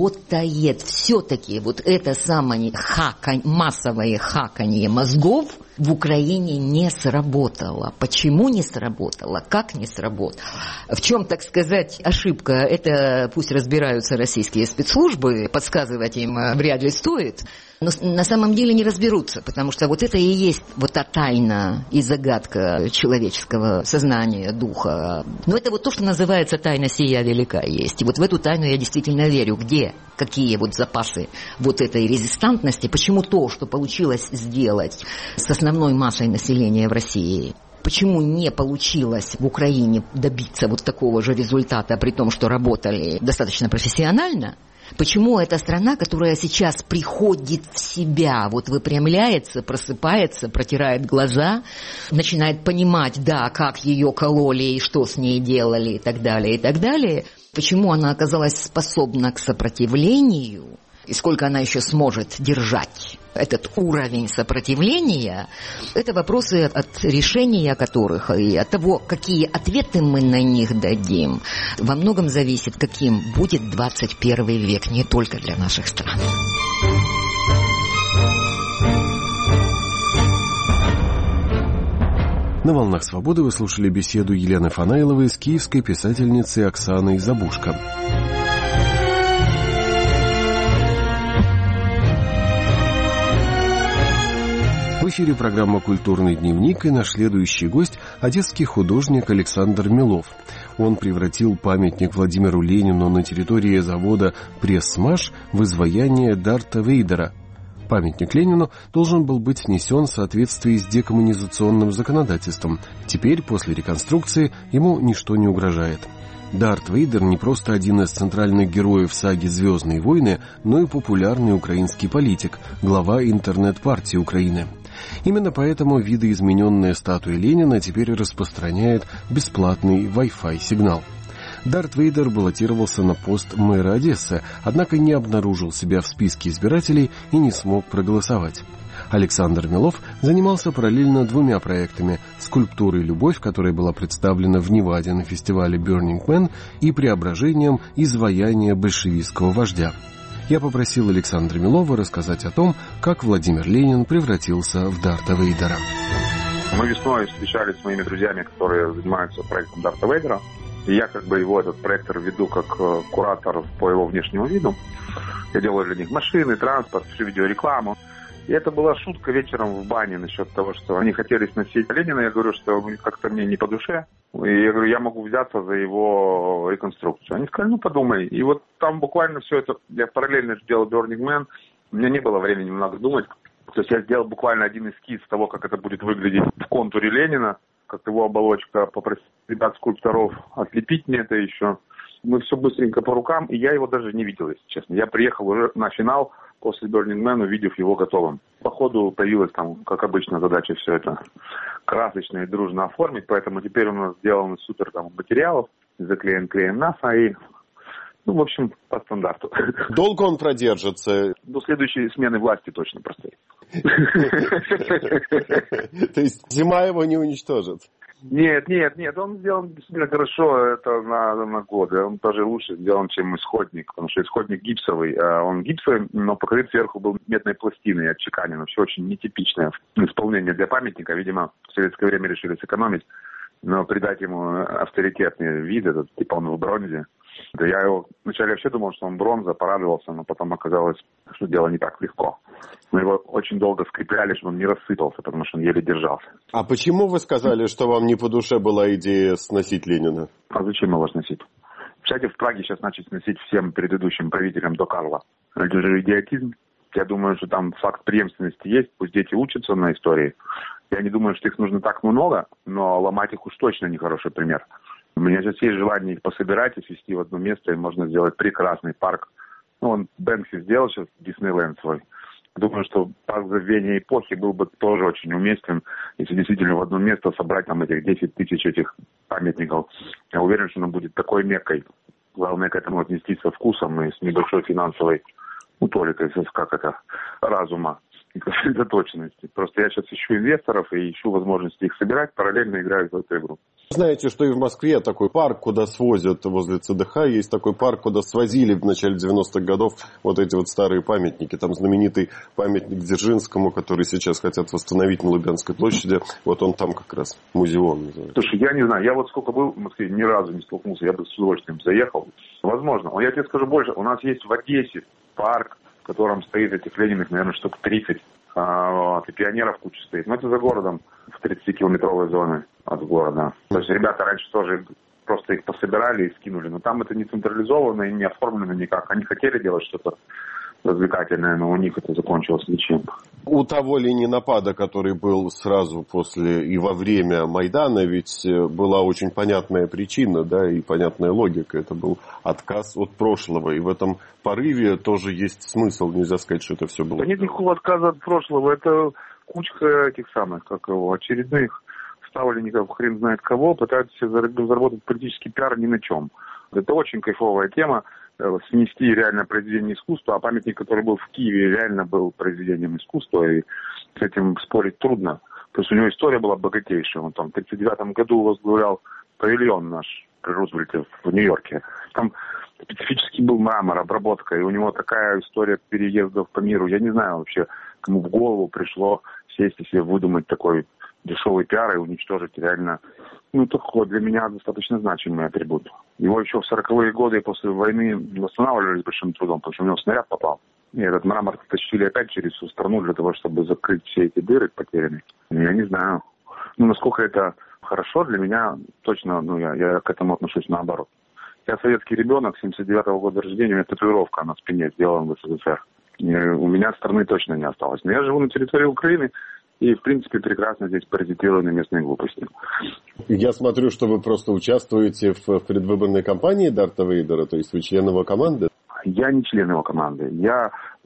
работает все-таки вот это самое хакань, массовое хаканье мозгов в Украине не сработало. Почему не сработало? Как не сработало? В чем, так сказать, ошибка? Это пусть разбираются российские спецслужбы, подсказывать им вряд ли стоит. Но на самом деле не разберутся, потому что вот это и есть вот та тайна и загадка человеческого сознания, духа. Но это вот то, что называется «тайна сия велика» есть. И вот в эту тайну я действительно верю. Где? Какие вот запасы вот этой резистантности? Почему то, что получилось сделать с основной массой населения в России, почему не получилось в Украине добиться вот такого же результата, при том, что работали достаточно профессионально? Почему эта страна, которая сейчас приходит в себя, вот выпрямляется, просыпается, протирает глаза, начинает понимать, да, как ее кололи и что с ней делали и так далее, и так далее, почему она оказалась способна к сопротивлению, и сколько она еще сможет держать этот уровень сопротивления, это вопросы, от решения которых и от того, какие ответы мы на них дадим, во многом зависит, каким будет двадцать первый век, не только для наших стран. На «Волнах свободы» вы слушали беседу Елены Фанайловой с киевской писательницей Оксаной Забушко. В эфире программа «Культурный дневник», и наш следующий гость – одесский художник Александр Милов. Он превратил памятник Владимиру Ленину на территории завода «Пресс-Маш» в изваяние Дарта Вейдера. Памятник Ленину должен был быть снесен в соответствии с декоммунизационным законодательством. Теперь, после реконструкции, ему ничто не угрожает. Дарт Вейдер не просто один из центральных героев саги «Звездные войны», но и популярный украинский политик, глава интернет-партии Украины. Именно поэтому видоизмененная статуя Ленина теперь распространяет бесплатный Wi-Fi сигнал. Дарт Вейдер баллотировался на пост мэра Одессы, однако не обнаружил себя в списке избирателей и не смог проголосовать. Александр Милов занимался параллельно двумя проектами – скульптурой «Любовь», которая была представлена в Неваде на фестивале Burning Man, и преображением изваяния большевистского вождя. Я попросил Александра Милова рассказать о том, как Владимир Ленин превратился в Дарта Вейдера. Мы весной встречались с моими друзьями, которые занимаются проектом Дарта Вейдера. И я как бы его, этот проектор, веду как куратор по его внешнему виду. Я делаю для них машины, транспорт, всю видеорекламу. И это была шутка вечером в бане насчет того, что они хотели сносить Ленина. Я говорю, что как-то мне не по душе. И я говорю, я могу взяться за его реконструкцию. Они сказали, ну подумай. И вот там буквально все это, я параллельно делал Burning Man. У меня не было времени много думать. То есть я сделал буквально один эскиз того, как это будет выглядеть в контуре Ленина, как его оболочка, попросил ребят-скульпторов отлепить мне это еще. Мы все быстренько по рукам, и я его даже не видел, если честно. Я приехал уже на финал после Burning Man, увидев его готовым. По ходу появилась там, как обычно, задача все это красочно и дружно оформить, поэтому теперь у нас сделано супер там материалов, заклеен клеем НАСА и, ну, в общем, по стандарту. Долго он продержится? До следующей смены власти точно простоит. То есть зима его не уничтожит? Нет, нет, нет, он сделан действительно хорошо, это на, на годы. Он даже лучше сделан, чем исходник, потому что исходник гипсовый. Он гипсовый, но покрыт сверху был медной пластиной, отчеканено. Все очень нетипичное исполнение для памятника. Видимо, в советское время решили сэкономить, но придать ему авторитетный вид, этот, типа он в бронзе. Да я его вначале вообще думал, что он бронза, порадовался, но потом оказалось, что дело не так легко. Мы его очень долго скрепляли, чтобы он не рассыпался, потому что он еле держался. А почему вы сказали, что вам не по душе была идея сносить Ленина? А зачем его сносить? Кстати, в Праге сейчас начали сносить всем предыдущим правителям до Карла. Это же идиотизм. Я думаю, что там факт преемственности есть, пусть дети учатся на истории. Я не думаю, что их нужно так много, но ломать их уж точно нехороший пример. У меня сейчас есть желание их пособирать и свести в одно место, и можно сделать прекрасный парк. Ну, он Бэнкси сделал сейчас Диснейленд свой. Думаю, что парк забвения эпохи был бы тоже очень уместен, если действительно в одно место собрать там этих десять тысяч этих памятников. Я уверен, что он будет такой меккой. Главное к этому отнестись со вкусом и с небольшой финансовой, ну, толикой, как это, разума и сосредоточенности. Просто я сейчас ищу инвесторов и ищу возможности их собирать, параллельно играю в эту игру. Знаете, что и в Москве такой парк, куда свозят возле ЦДХ, есть такой парк, куда свозили в начале девяностых годов вот эти вот старые памятники. Там знаменитый памятник Дзержинскому, который сейчас хотят восстановить на Лубянской площади. Вот он там как раз, музеон называется. Слушай, я не знаю, я вот сколько был в Москве, ни разу не столкнулся, я бы с удовольствием заехал. Возможно, я тебе скажу больше, у нас есть в Одессе парк, в котором стоит этих Лениных, наверное, штук тридцать. А, и пионеров куча стоит. Но это за городом, в тридцатикилометровой зоне от города. То есть ребята раньше тоже просто их пособирали и скинули. Но там это не централизовано и не оформлено никак. Они хотели делать что-то развлекательное, но у них это закончилось ничем. У того ленинопада, который был сразу после и во время Майдана, ведь была очень понятная причина, да, и понятная логика. Это был отказ от прошлого. И в этом порыве тоже есть смысл. Нельзя сказать, что это все было. Да нет никакого отказа от прошлого. Это кучка этих самых, как его, очередных ставленников, хрен знает кого, пытаются себе заработать политический пиар ни на чем. Это очень кайфовая тема. Снести реально произведение искусства, а памятник, который был в Киеве, реально был произведением искусства, и с этим спорить трудно. То есть у него история была богатейшая. Он там в тридцать девятом году возглавлял павильон наш при Рузвельте в Нью-Йорке. Там специфический был мрамор, обработка, и у него такая история переездов по миру. Я не знаю вообще, кому в голову пришло сесть и себе выдумать такой дешевый пиар и уничтожить реально, ну, такой для меня достаточно значимый атрибут. Его еще в сороковые годы после войны восстанавливали с большим трудом, потому что у него снаряд попал. И этот мрамор тащили опять через всю страну для того, чтобы закрыть все эти дыры потерянные. Я не знаю. Ну, насколько это хорошо, для меня точно, ну, я, я к этому отношусь наоборот. Я советский ребенок, семьдесят девятого года рождения, у меня татуировка на спине сделана в СССР. И у меня страны точно не осталось. Но я живу на территории Украины, и, в принципе, прекрасно здесь паразитирую на местные глупости. Я смотрю, что вы просто участвуете в предвыборной кампании Дарта Вейдера, то есть вы член его команды? Я не член его команды. Я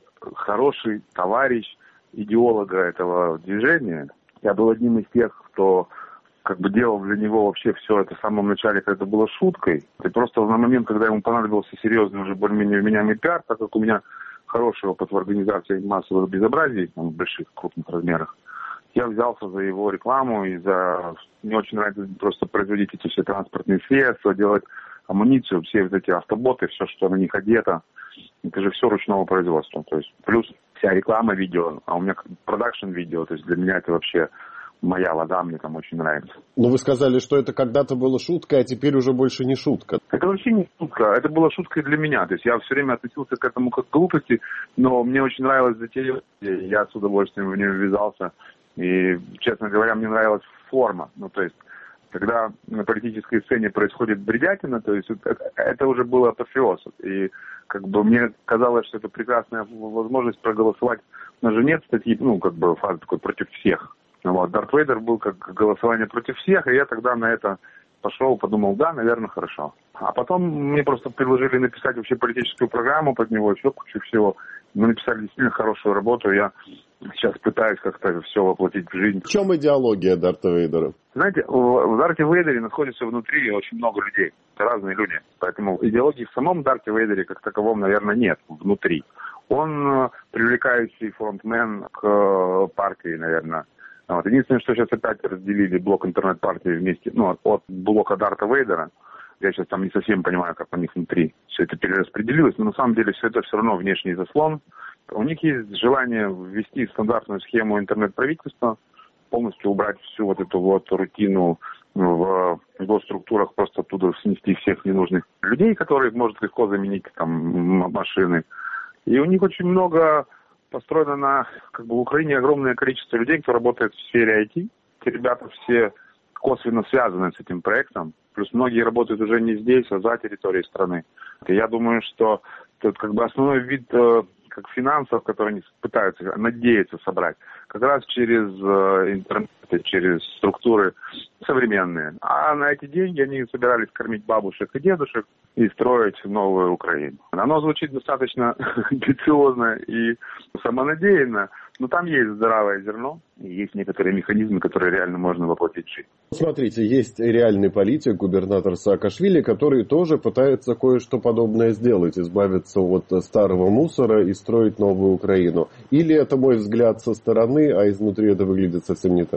хороший товарищ идеолога этого движения. Я был одним из тех, кто как бы делал для него вообще все это в самом начале, когда это было шуткой. И просто на момент, когда ему понадобился серьезный уже более-менее вменяемый пиар, так как у меня хороший опыт в организации массовых безобразий там, в больших, крупных размерах, я взялся за его рекламу и за... Мне очень нравится просто производить эти все транспортные средства, делать амуницию, все вот эти автоботы, все, что на них одето. Это же все ручного производства. То есть плюс вся реклама видео, а у меня продакшн видео, то есть для меня это вообще моя вода, мне там очень нравится. Ну, вы сказали, что это когда-то была шутка, а теперь уже больше не шутка. Это вообще не шутка, это была шутка и для меня. То есть я все время относился к этому как к глупости, но мне очень нравилось затея, я с удовольствием в нее ввязался. И, честно говоря, мне нравилась форма. Ну, то есть, когда на политической сцене происходит бредятина, то есть это, это уже было апофеоз. И как бы мне казалось, что это прекрасная возможность проголосовать на женец статьи, ну, как бы фаза такой против всех. Вот. Дарт Вейдер был как голосование против всех, и я тогда на это пошел, подумал, да, наверное, хорошо. А потом мне просто предложили написать вообще политическую программу под него, еще кучу всего. Мы написали действительно хорошую работу, я сейчас пытаюсь как-то все воплотить в жизнь. В чем идеология Дарта Вейдера? Знаете, в Дарте Вейдере находится внутри очень много людей, разные люди. Поэтому идеологии в самом Дарте Вейдере как таковом, наверное, нет внутри. Он привлекающий фронтмен к партии, наверное. Вот. Единственное, что сейчас опять разделили блок интернет-партии вместе, ну, от, от блока Дарта Вейдера. Я сейчас там не совсем понимаю, как у них внутри все это перераспределилось, но на самом деле все это все равно внешний заслон. У них есть желание ввести стандартную схему интернет-правительства, полностью убрать всю вот эту вот рутину в госструктурах, просто оттуда снести всех ненужных людей, которые может легко заменить там машины. И у них очень много построено на, как бы в Украине огромное количество людей, кто работает в сфере ай ти. Эти ребята все косвенно связаны с этим проектом. Плюс многие работают уже не здесь, а за территорией страны. И я думаю, что тут как бы основной вид э, как финансов, которые они пытаются, надеются собрать, как раз через э, интернет, через структуры современные. А на эти деньги они собирались кормить бабушек и дедушек и строить новую Украину. Оно звучит достаточно амбициозно и самонадеянно, но там есть здравое зерно, и есть некоторые механизмы, которые реально можно воплотить в жизнь. Смотрите, есть реальный политик, губернатор Саакашвили, который тоже пытается кое-что подобное сделать, избавиться от старого мусора и строить новую Украину. Или это мой взгляд со стороны, а изнутри это выглядит совсем не так?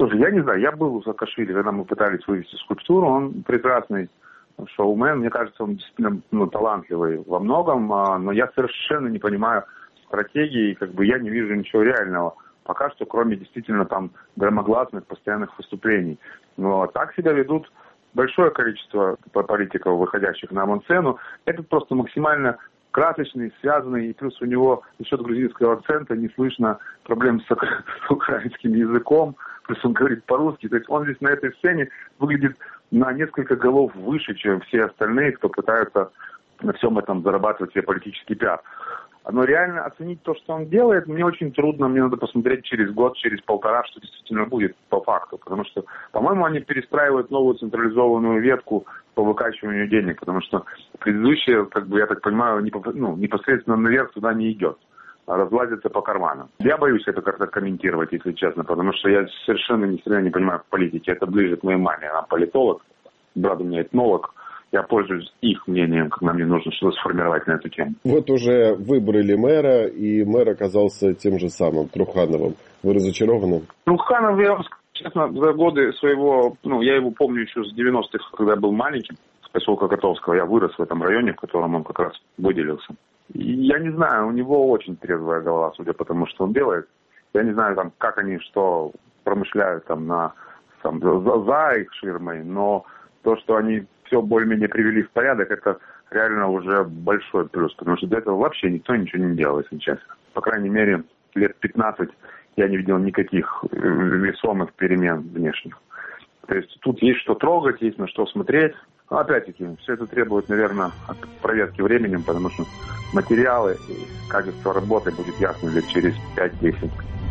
Слушай, я не знаю, я был у Саакашвили, когда мы пытались вывести скульптуру, он прекрасный шоумен, мне кажется, он действительно ну, талантливый во многом, но я совершенно не понимаю стратегии, как бы я не вижу ничего реального. Пока что, кроме действительно там громогласных постоянных выступлений. Но так себя ведут большое количество политиков, выходящих на авансцену. Этот просто максимально красочный, связанный, и плюс у него за счет грузинского акцента не слышно проблем с, с украинским языком, плюс он говорит по-русски. То есть он здесь на этой сцене выглядит на несколько голов выше, чем все остальные, кто пытаются на всем этом зарабатывать себе политический пиар. Но реально оценить то, что он делает, мне очень трудно. Мне надо посмотреть через год, через полтора, что действительно будет по факту. Потому что, по-моему, они перестраивают новую централизованную ветку по выкачиванию денег. Потому что предыдущая, как бы, я так понимаю, ну, непосредственно наверх туда не идет. А разлазится по карманам. Я боюсь это как-то комментировать, если честно. Потому что я совершенно ни хрена не понимаю в политике. Это ближе к моей маме. Она политолог, брат у меня этнолог. Я пользуюсь их мнением, когда мне нужно что-то сформировать на эту тему. Вот уже выбрали мэра, и мэр оказался тем же самым, Трухановым. Вы разочарованы? Труханов, я вам скажу честно, за годы своего, ну, я его помню еще с девяностых, когда был маленьким, с поселка Котовского. Я вырос в этом районе, в котором он как раз выделился. И я не знаю, у него очень трезвая голова, судя по тому, что он делает. Я не знаю, там, как они что промышляют там, на, там, за, за их ширмой, но то, что они все более-менее привели в порядок, это реально уже большой плюс, потому что до этого вообще никто ничего не делал, если честно. По крайней мере, лет пятнадцать я не видел никаких весомых перемен внешних. То есть тут есть что трогать, есть на что смотреть. Но опять-таки, все это требует, наверное, проверки временем, потому что материалы и качество работы будет ясно лет через пять-десять.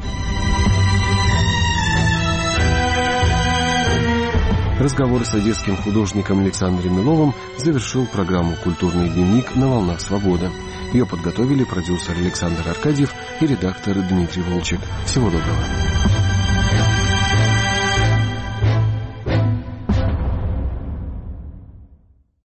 Разговор с одесским художником Александром Миловым завершил программу «Культурный дневник» на «Волнах Свободы». Ее подготовили продюсер Александр Аркадьев и редактор Дмитрий Волчек. Всего доброго.